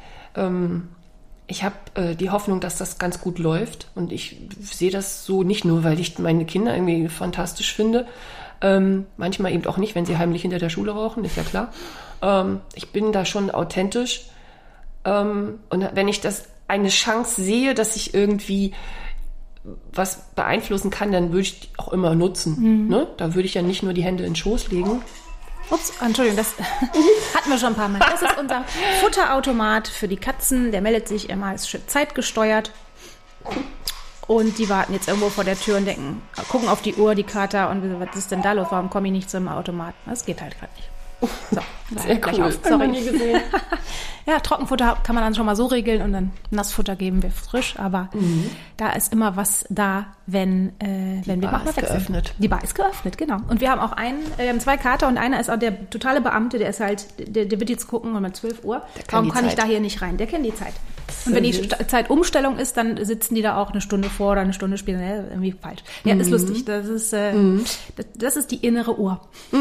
ich habe die Hoffnung, dass das ganz gut läuft und ich sehe das so nicht nur, weil ich meine Kinder irgendwie fantastisch finde, manchmal eben auch nicht, wenn sie heimlich hinter der Schule rauchen, ist ja klar. Ich bin da schon authentisch und wenn ich eine Chance sehe, dass ich irgendwie was beeinflussen kann, dann würde ich die auch immer nutzen. Ne? Da würde ich ja nicht nur die Hände in den Schoß legen. Ups, Entschuldigung, das hatten wir schon ein paar Mal. Das ist unser Futterautomat für die Katzen. Der meldet sich immer als zeitgesteuert. Und die warten jetzt irgendwo vor der Tür und gucken auf die Uhr, die Kater, und was ist denn da los? Warum komme ich nicht zum Automaten? Das geht halt gerade nicht. So, sehr cool. Sorry. Nie gesehen. Ja, Trockenfutter kann man dann schon mal so regeln und dann Nassfutter geben wir frisch, aber da ist immer was da, wenn wir mal wechseln. Die Bar ist geöffnet, genau. Und wir haben wir haben 2 Kater und einer ist auch der totale Beamte, der ist halt, der wird jetzt gucken um 12 Uhr. Warum kann ich da hier nicht rein? Der kennt die Zeit. Und wenn die Zeitumstellung ist, dann sitzen die da auch eine Stunde vor oder eine Stunde später. Irgendwie falsch. Ja, ist lustig. Das ist die innere Uhr.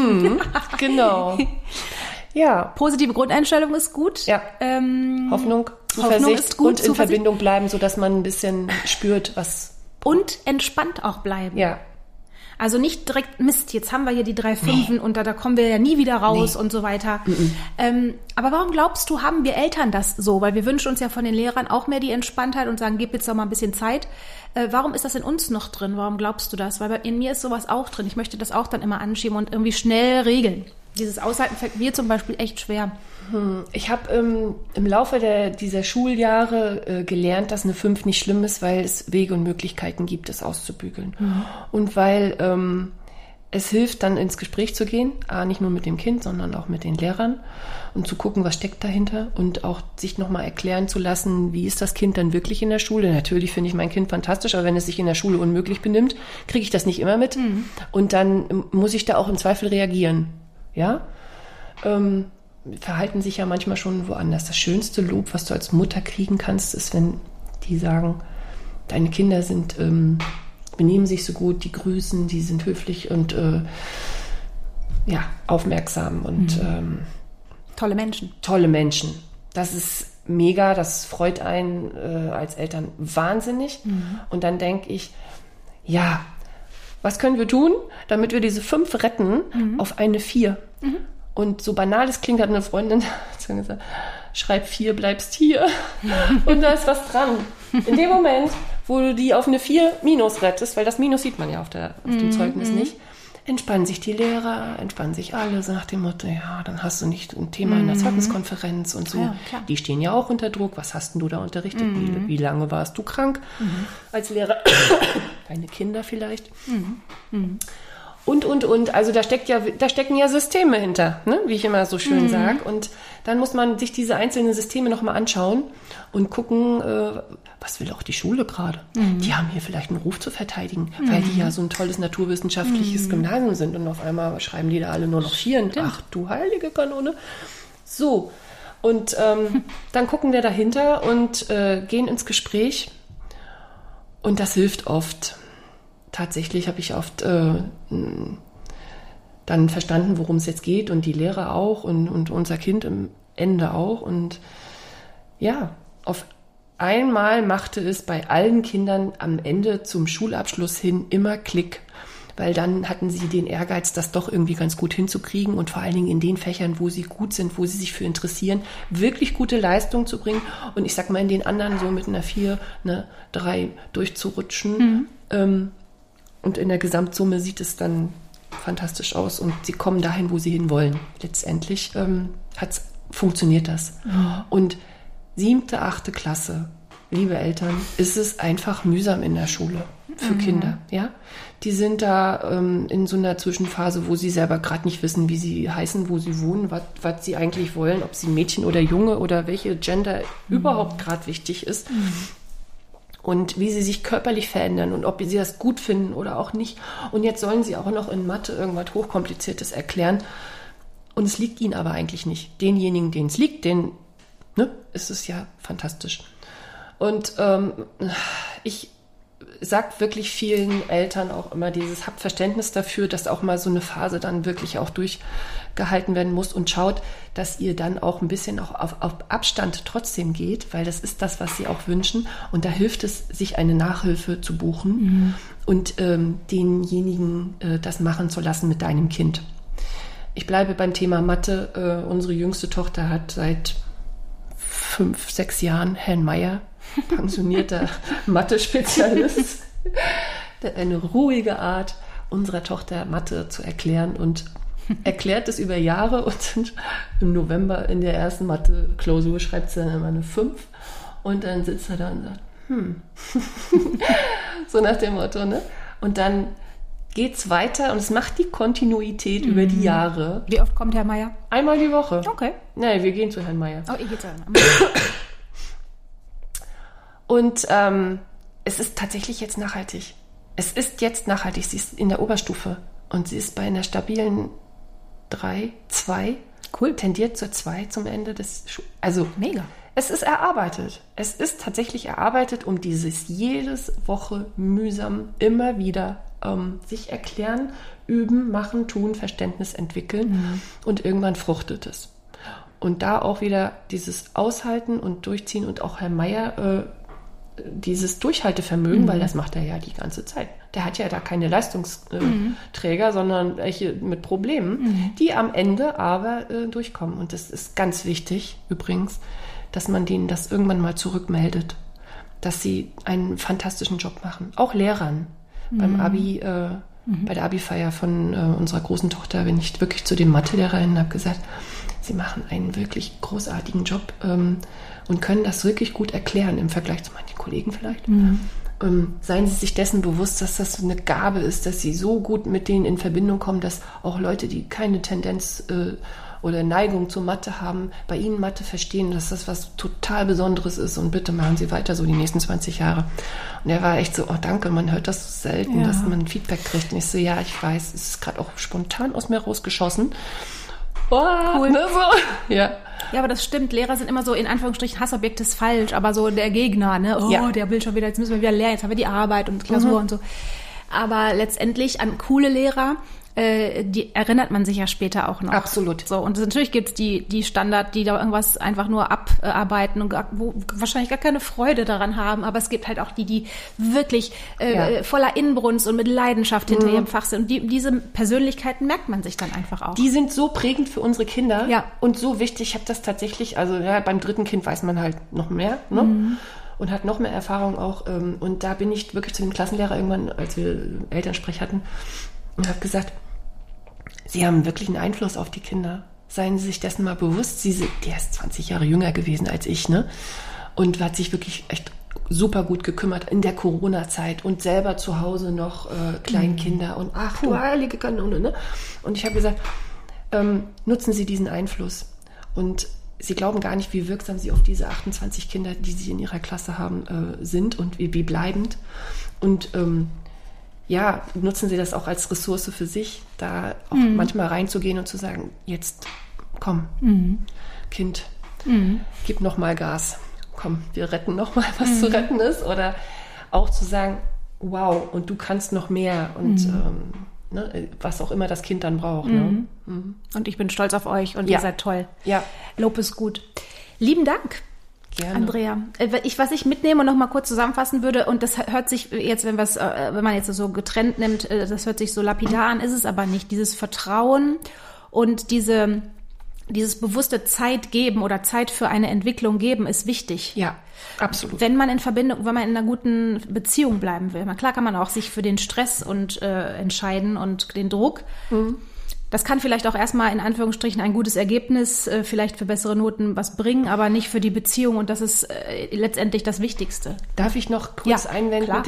Genau. Ja. Positive Grundeinstellung ist gut. Ja. Hoffnung, Zuversicht ist gut, und in Verbindung bleiben, sodass man ein bisschen spürt, was... Und entspannt auch bleiben. Ja. Also nicht direkt, Mist, jetzt haben wir hier die 3 Fünfen und da kommen wir ja nie wieder raus und so weiter. Aber warum glaubst du, haben wir Eltern das so? Weil wir wünschen uns ja von den Lehrern auch mehr die Entspanntheit und sagen, gib jetzt doch mal ein bisschen Zeit. Warum ist das in uns noch drin? Warum glaubst du das? Weil in mir ist sowas auch drin. Ich möchte das auch dann immer anschieben und irgendwie schnell regeln. Dieses Aushalten fällt mir zum Beispiel echt schwer. Ich habe im Laufe dieser Schuljahre gelernt, dass eine 5 nicht schlimm ist, weil es Wege und Möglichkeiten gibt, es auszubügeln. Und weil es hilft, dann ins Gespräch zu gehen, nicht nur mit dem Kind, sondern auch mit den Lehrern und zu gucken, was steckt dahinter und auch sich nochmal erklären zu lassen, wie ist das Kind dann wirklich in der Schule. Natürlich finde ich mein Kind fantastisch, aber wenn es sich in der Schule unmöglich benimmt, kriege ich das nicht immer mit. Und dann muss ich da auch im Zweifel reagieren. Ja, verhalten sich ja manchmal schon woanders. Das schönste Lob, was du als Mutter kriegen kannst, ist, wenn die sagen, deine Kinder benehmen sich so gut, die grüßen, die sind höflich und aufmerksam und tolle Menschen. Tolle Menschen. Das ist mega, das freut einen als Eltern wahnsinnig. Und dann denke ich, ja, was können wir tun, damit wir diese 5 retten auf eine 4? Und so banal es klingt, hat eine Freundin gesagt, schreib 4, bleibst hier. Und da ist was dran. In dem Moment, wo du die auf eine 4 minus rettest, weil das Minus sieht man ja auf dem Zeugnis nicht, entspannen sich die Lehrer, entspannen sich alle, so nach dem Motto, ja, dann hast du nicht ein Thema in der Zeugniskonferenz und so. Ja, die stehen ja auch unter Druck. Was hast denn du da unterrichtet? Wie lange warst du krank als Lehrer? Deine Kinder vielleicht? Und. Also da stecken ja Systeme hinter, ne? Wie ich immer so schön sage. Und dann muss man sich diese einzelnen Systeme nochmal anschauen und gucken, was will auch die Schule gerade? Die haben hier vielleicht einen Ruf zu verteidigen, weil die ja so ein tolles naturwissenschaftliches Gymnasium sind und auf einmal schreiben die da alle nur noch 4. Ach du heilige Kanone. So, und dann gucken wir dahinter und gehen ins Gespräch und das hilft oft. tatsächlich habe ich oft dann verstanden, worum es jetzt geht und die Lehrer auch und unser Kind am Ende auch. Und ja, auf einmal machte es bei allen Kindern am Ende zum Schulabschluss hin immer Klick, weil dann hatten sie den Ehrgeiz, das doch irgendwie ganz gut hinzukriegen und vor allen Dingen in den Fächern, wo sie gut sind, wo sie sich für interessieren, wirklich gute Leistung zu bringen und ich sag mal in den anderen so mit einer 4, einer 3 durchzurutschen. Und in der Gesamtsumme sieht es dann fantastisch aus und sie kommen dahin, wo sie hinwollen. Letztendlich funktioniert das. Und 7., 8. Klasse, liebe Eltern, ist es einfach mühsam in der Schule für Kinder. Ja? Die sind da in so einer Zwischenphase, wo sie selber gerade nicht wissen, wie sie heißen, wo sie wohnen, was sie eigentlich wollen, ob sie Mädchen oder Junge oder welche Gender überhaupt gerade wichtig ist. Und wie sie sich körperlich verändern und ob sie das gut finden oder auch nicht. Und jetzt sollen sie auch noch in Mathe irgendwas Hochkompliziertes erklären. Und es liegt ihnen aber eigentlich nicht. Denjenigen, denen es liegt, denen ist es ja fantastisch. Und ich sage wirklich vielen Eltern auch immer habt Verständnis dafür, dass auch mal so eine Phase dann wirklich auch durchgehalten werden muss und schaut, dass ihr dann auch ein bisschen auch auf Abstand trotzdem geht, weil das ist das, was sie auch wünschen. Und da hilft es, sich eine Nachhilfe zu buchen und denjenigen das machen zu lassen mit deinem Kind. Ich bleibe beim Thema Mathe. Unsere jüngste Tochter hat seit 5, 6 Jahren Herrn Meier, pensionierter Mathe-Spezialist, der hat eine ruhige Art, unserer Tochter Mathe zu erklären und erklärt es über Jahre und im November in der ersten Mathe-Klausur schreibt sie dann immer eine 5 und dann sitzt er da und sagt, so nach dem Motto, ne? Und dann geht's weiter und es macht die Kontinuität über die Jahre. Wie oft kommt Herr Meier? Einmal die Woche. Okay. Nein, wir gehen zu Herrn Meier. Oh, ihr geht zu Herrn Meier. Und es ist tatsächlich jetzt nachhaltig. Sie ist in der Oberstufe und sie ist bei einer stabilen 3, 2. Cool. Tendiert zur 2 zum Ende des Also mega. Es ist erarbeitet. Es ist tatsächlich erarbeitet, um dieses jedes Woche mühsam immer wieder sich erklären, üben, machen, tun, Verständnis entwickeln und irgendwann fruchtet es. Und da auch wieder dieses Aushalten und Durchziehen und auch Herr Meier dieses Durchhaltevermögen, weil das macht er ja die ganze Zeit. Der hat ja da keine Leistungsträger, sondern welche mit Problemen, die am Ende aber durchkommen. Und das ist ganz wichtig übrigens, dass man denen das irgendwann mal zurückmeldet, dass sie einen fantastischen Job machen. Auch Lehrern. Beim Abi, bei der Abi-Feier von unserer großen Tochter bin ich wirklich zu den Mathe-Lehrern und habe gesagt, sie machen einen wirklich großartigen Job und können das wirklich gut erklären im Vergleich zu manchen Kollegen vielleicht. Seien Sie sich dessen bewusst, dass das eine Gabe ist, dass Sie so gut mit denen in Verbindung kommen, dass auch Leute, die keine Tendenz oder Neigung zur Mathe haben, bei Ihnen Mathe verstehen, dass das was total Besonderes ist und bitte machen Sie weiter so die nächsten 20 Jahre. Und er war echt so, oh danke, man hört das so selten, dass man Feedback kriegt. Und ich so, ja, ich weiß, es ist gerade auch spontan aus mir rausgeschossen. Oh, cool. Ne, so. Ja, aber das stimmt. Lehrer sind immer so, in Anführungsstrichen, Hassobjekt ist falsch, aber so der Gegner, ne? Der will schon wieder, jetzt müssen wir wieder lernen, jetzt haben wir die Arbeit und Klausur und so. Aber letztendlich an coole Lehrer, die erinnert man sich ja später auch noch. Absolut. So, und natürlich gibt's die Standard, die da irgendwas einfach nur abarbeiten und wo wahrscheinlich gar keine Freude daran haben, aber es gibt halt auch die wirklich voller Inbrunst und mit Leidenschaft hinter ihrem Fach sind. Und diese Persönlichkeiten merkt man sich dann einfach auch. Die sind so prägend für unsere Kinder und so wichtig. Ich habe das tatsächlich, beim 3. Kind weiß man halt noch mehr, ne? Und hat noch mehr Erfahrung auch. Und da bin ich wirklich zu dem Klassenlehrer irgendwann, als wir Elternsprech hatten, und habe gesagt, Sie haben wirklich einen Einfluss auf die Kinder. Seien Sie sich dessen mal bewusst. Der ist 20 Jahre jünger gewesen als ich, ne? Und hat sich wirklich echt super gut gekümmert in der Corona-Zeit und selber zu Hause noch Kleinkinder und du heilige Kanone, ne? Und ich habe gesagt, nutzen Sie diesen Einfluss. Und Sie glauben gar nicht, wie wirksam Sie auf diese 28 Kinder, die Sie in Ihrer Klasse haben, sind und wie bleibend. Und nutzen Sie das auch als Ressource für sich, da auch manchmal reinzugehen und zu sagen, jetzt komm, Kind, gib noch mal Gas. Komm, wir retten noch mal, was zu retten ist. Oder auch zu sagen, wow, und du kannst noch mehr und was auch immer das Kind dann braucht. Ne? Und ich bin stolz auf euch und ihr seid toll. Ja. Lob ist gut. Lieben Dank. Gerne. Andrea, was ich mitnehme und noch mal kurz zusammenfassen würde, und das hört sich jetzt, wenn man jetzt so getrennt nimmt, das hört sich so lapidar an, ist es aber nicht. Dieses Vertrauen und dieses bewusste Zeit geben oder Zeit für eine Entwicklung geben, ist wichtig. Ja, absolut. Wenn man in einer guten Beziehung bleiben will. Klar kann man auch sich für den Stress entscheiden und den Druck. Das kann vielleicht auch erstmal in Anführungsstrichen ein gutes Ergebnis, vielleicht für bessere Noten was bringen, aber nicht für die Beziehung, und das ist letztendlich das Wichtigste. Darf ich noch kurz einwenden? Klar.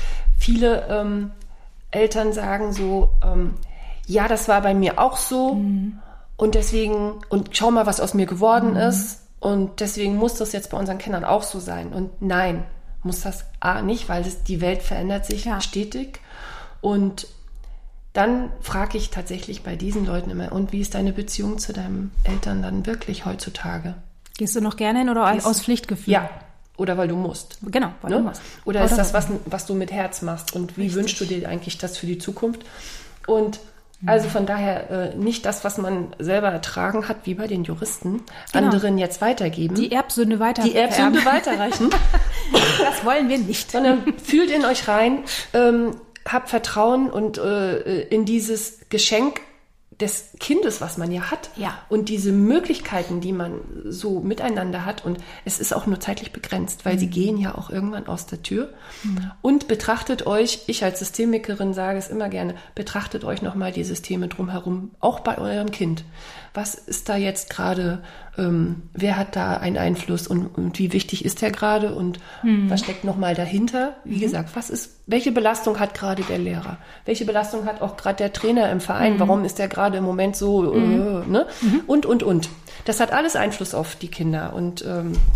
Viele Eltern sagen so, ja, das war bei mir auch so und deswegen, und schau mal, was aus mir geworden ist, und deswegen muss das jetzt bei unseren Kindern auch so sein. Und nein, muss das nicht, weil die Welt verändert sich stetig, und dann frage ich tatsächlich bei diesen Leuten immer, und wie ist deine Beziehung zu deinen Eltern dann wirklich heutzutage? Gehst du noch gerne hin oder aus Pflichtgefühl? Ja, oder weil du musst. Genau, weil du musst. Oder ist das was du mit Herz machst, und wie wünschst du dir eigentlich das für die Zukunft? Und also von daher nicht das, was man selber ertragen hat, wie bei den Juristen, anderen jetzt weitergeben. Die Erbsünde weiterreichen. Das wollen wir nicht. Sondern fühlt in euch rein, habt Vertrauen und in dieses Geschenk des Kindes, was man ja hat. Ja. Und diese Möglichkeiten, die man so miteinander hat. Und es ist auch nur zeitlich begrenzt, weil sie gehen ja auch irgendwann aus der Tür. Und betrachtet euch, ich als Systemikerin sage es immer gerne, betrachtet euch nochmal die Systeme drumherum, auch bei eurem Kind. Was ist da jetzt gerade, wer hat da einen Einfluss und wie wichtig ist der gerade und was steckt nochmal dahinter? Wie gesagt, welche Belastung hat gerade der Lehrer? Welche Belastung hat auch gerade der Trainer im Verein? Warum ist der gerade im Moment so, ne? Und. Das hat alles Einfluss auf die Kinder, und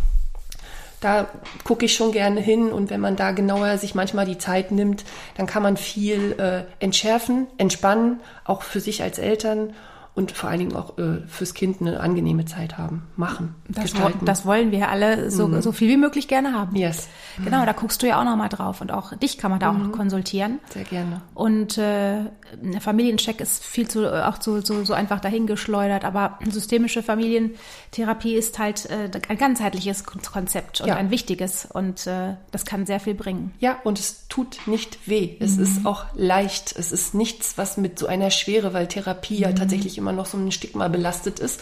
da gucke ich schon gerne hin, und wenn man da genauer sich manchmal die Zeit nimmt, dann kann man viel entschärfen, entspannen, auch für sich als Eltern. Und vor allen Dingen auch fürs Kind eine angenehme Zeit machen. Das wollen wir alle so viel wie möglich gerne haben. Yes. Genau, da guckst du ja auch nochmal drauf. Und auch dich kann man da auch noch konsultieren. Sehr gerne. Und ein Familiencheck ist so einfach dahingeschleudert. Aber systemische Familientherapie ist halt ein ganzheitliches Konzept und ein wichtiges. Und das kann sehr viel bringen. Ja, und es tut nicht weh. Es ist auch leicht. Es ist nichts, was mit so einer Schwere, weil Therapie ja tatsächlich immer noch so ein Stigma belastet ist.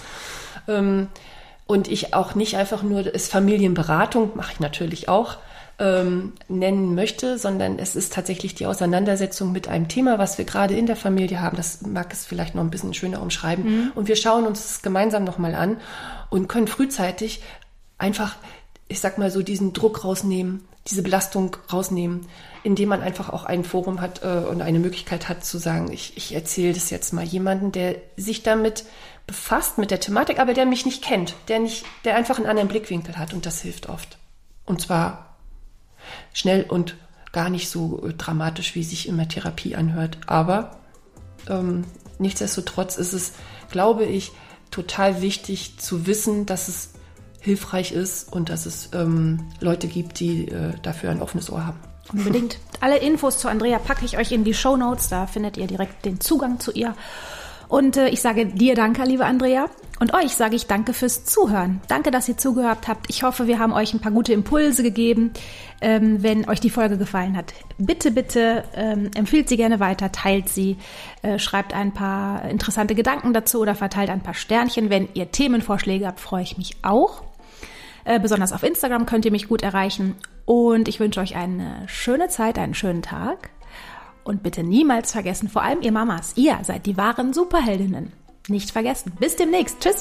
Und ich auch nicht einfach nur es Familienberatung, mache ich natürlich auch, nennen möchte, sondern es ist tatsächlich die Auseinandersetzung mit einem Thema, was wir gerade in der Familie haben. Das mag es vielleicht noch ein bisschen schöner umschreiben. Und wir schauen uns das gemeinsam nochmal an und können frühzeitig einfach, ich sag mal so, diesen Druck rausnehmen, diese Belastung rausnehmen, indem man einfach auch ein Forum hat und eine Möglichkeit hat zu sagen, ich erzähle das jetzt mal jemanden, der sich damit befasst, mit der Thematik, aber der mich nicht kennt, der einfach einen anderen Blickwinkel hat, und das hilft oft. Und zwar schnell und gar nicht so dramatisch, wie sich immer Therapie anhört. Aber nichtsdestotrotz ist es, glaube ich, total wichtig zu wissen, dass es hilfreich ist und dass es Leute gibt, die dafür ein offenes Ohr haben. Unbedingt. Alle Infos zu Andrea packe ich euch in die Shownotes, da findet ihr direkt den Zugang zu ihr. Und ich sage dir danke, liebe Andrea. Und euch sage ich danke fürs Zuhören. Danke, dass ihr zugehört habt. Ich hoffe, wir haben euch ein paar gute Impulse gegeben. Wenn euch die Folge gefallen hat, bitte empfiehlt sie gerne weiter, teilt sie, schreibt ein paar interessante Gedanken dazu oder verteilt ein paar Sternchen. Wenn ihr Themenvorschläge habt, freue ich mich auch. Besonders auf Instagram könnt ihr mich gut erreichen. Und ich wünsche euch eine schöne Zeit, einen schönen Tag. Und bitte niemals vergessen, vor allem ihr Mamas, ihr seid die wahren Superheldinnen. Nicht vergessen. Bis demnächst. Tschüss.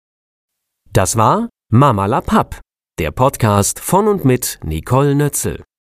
Das war Mama la Papp, der Podcast von und mit Nicole Nötzel.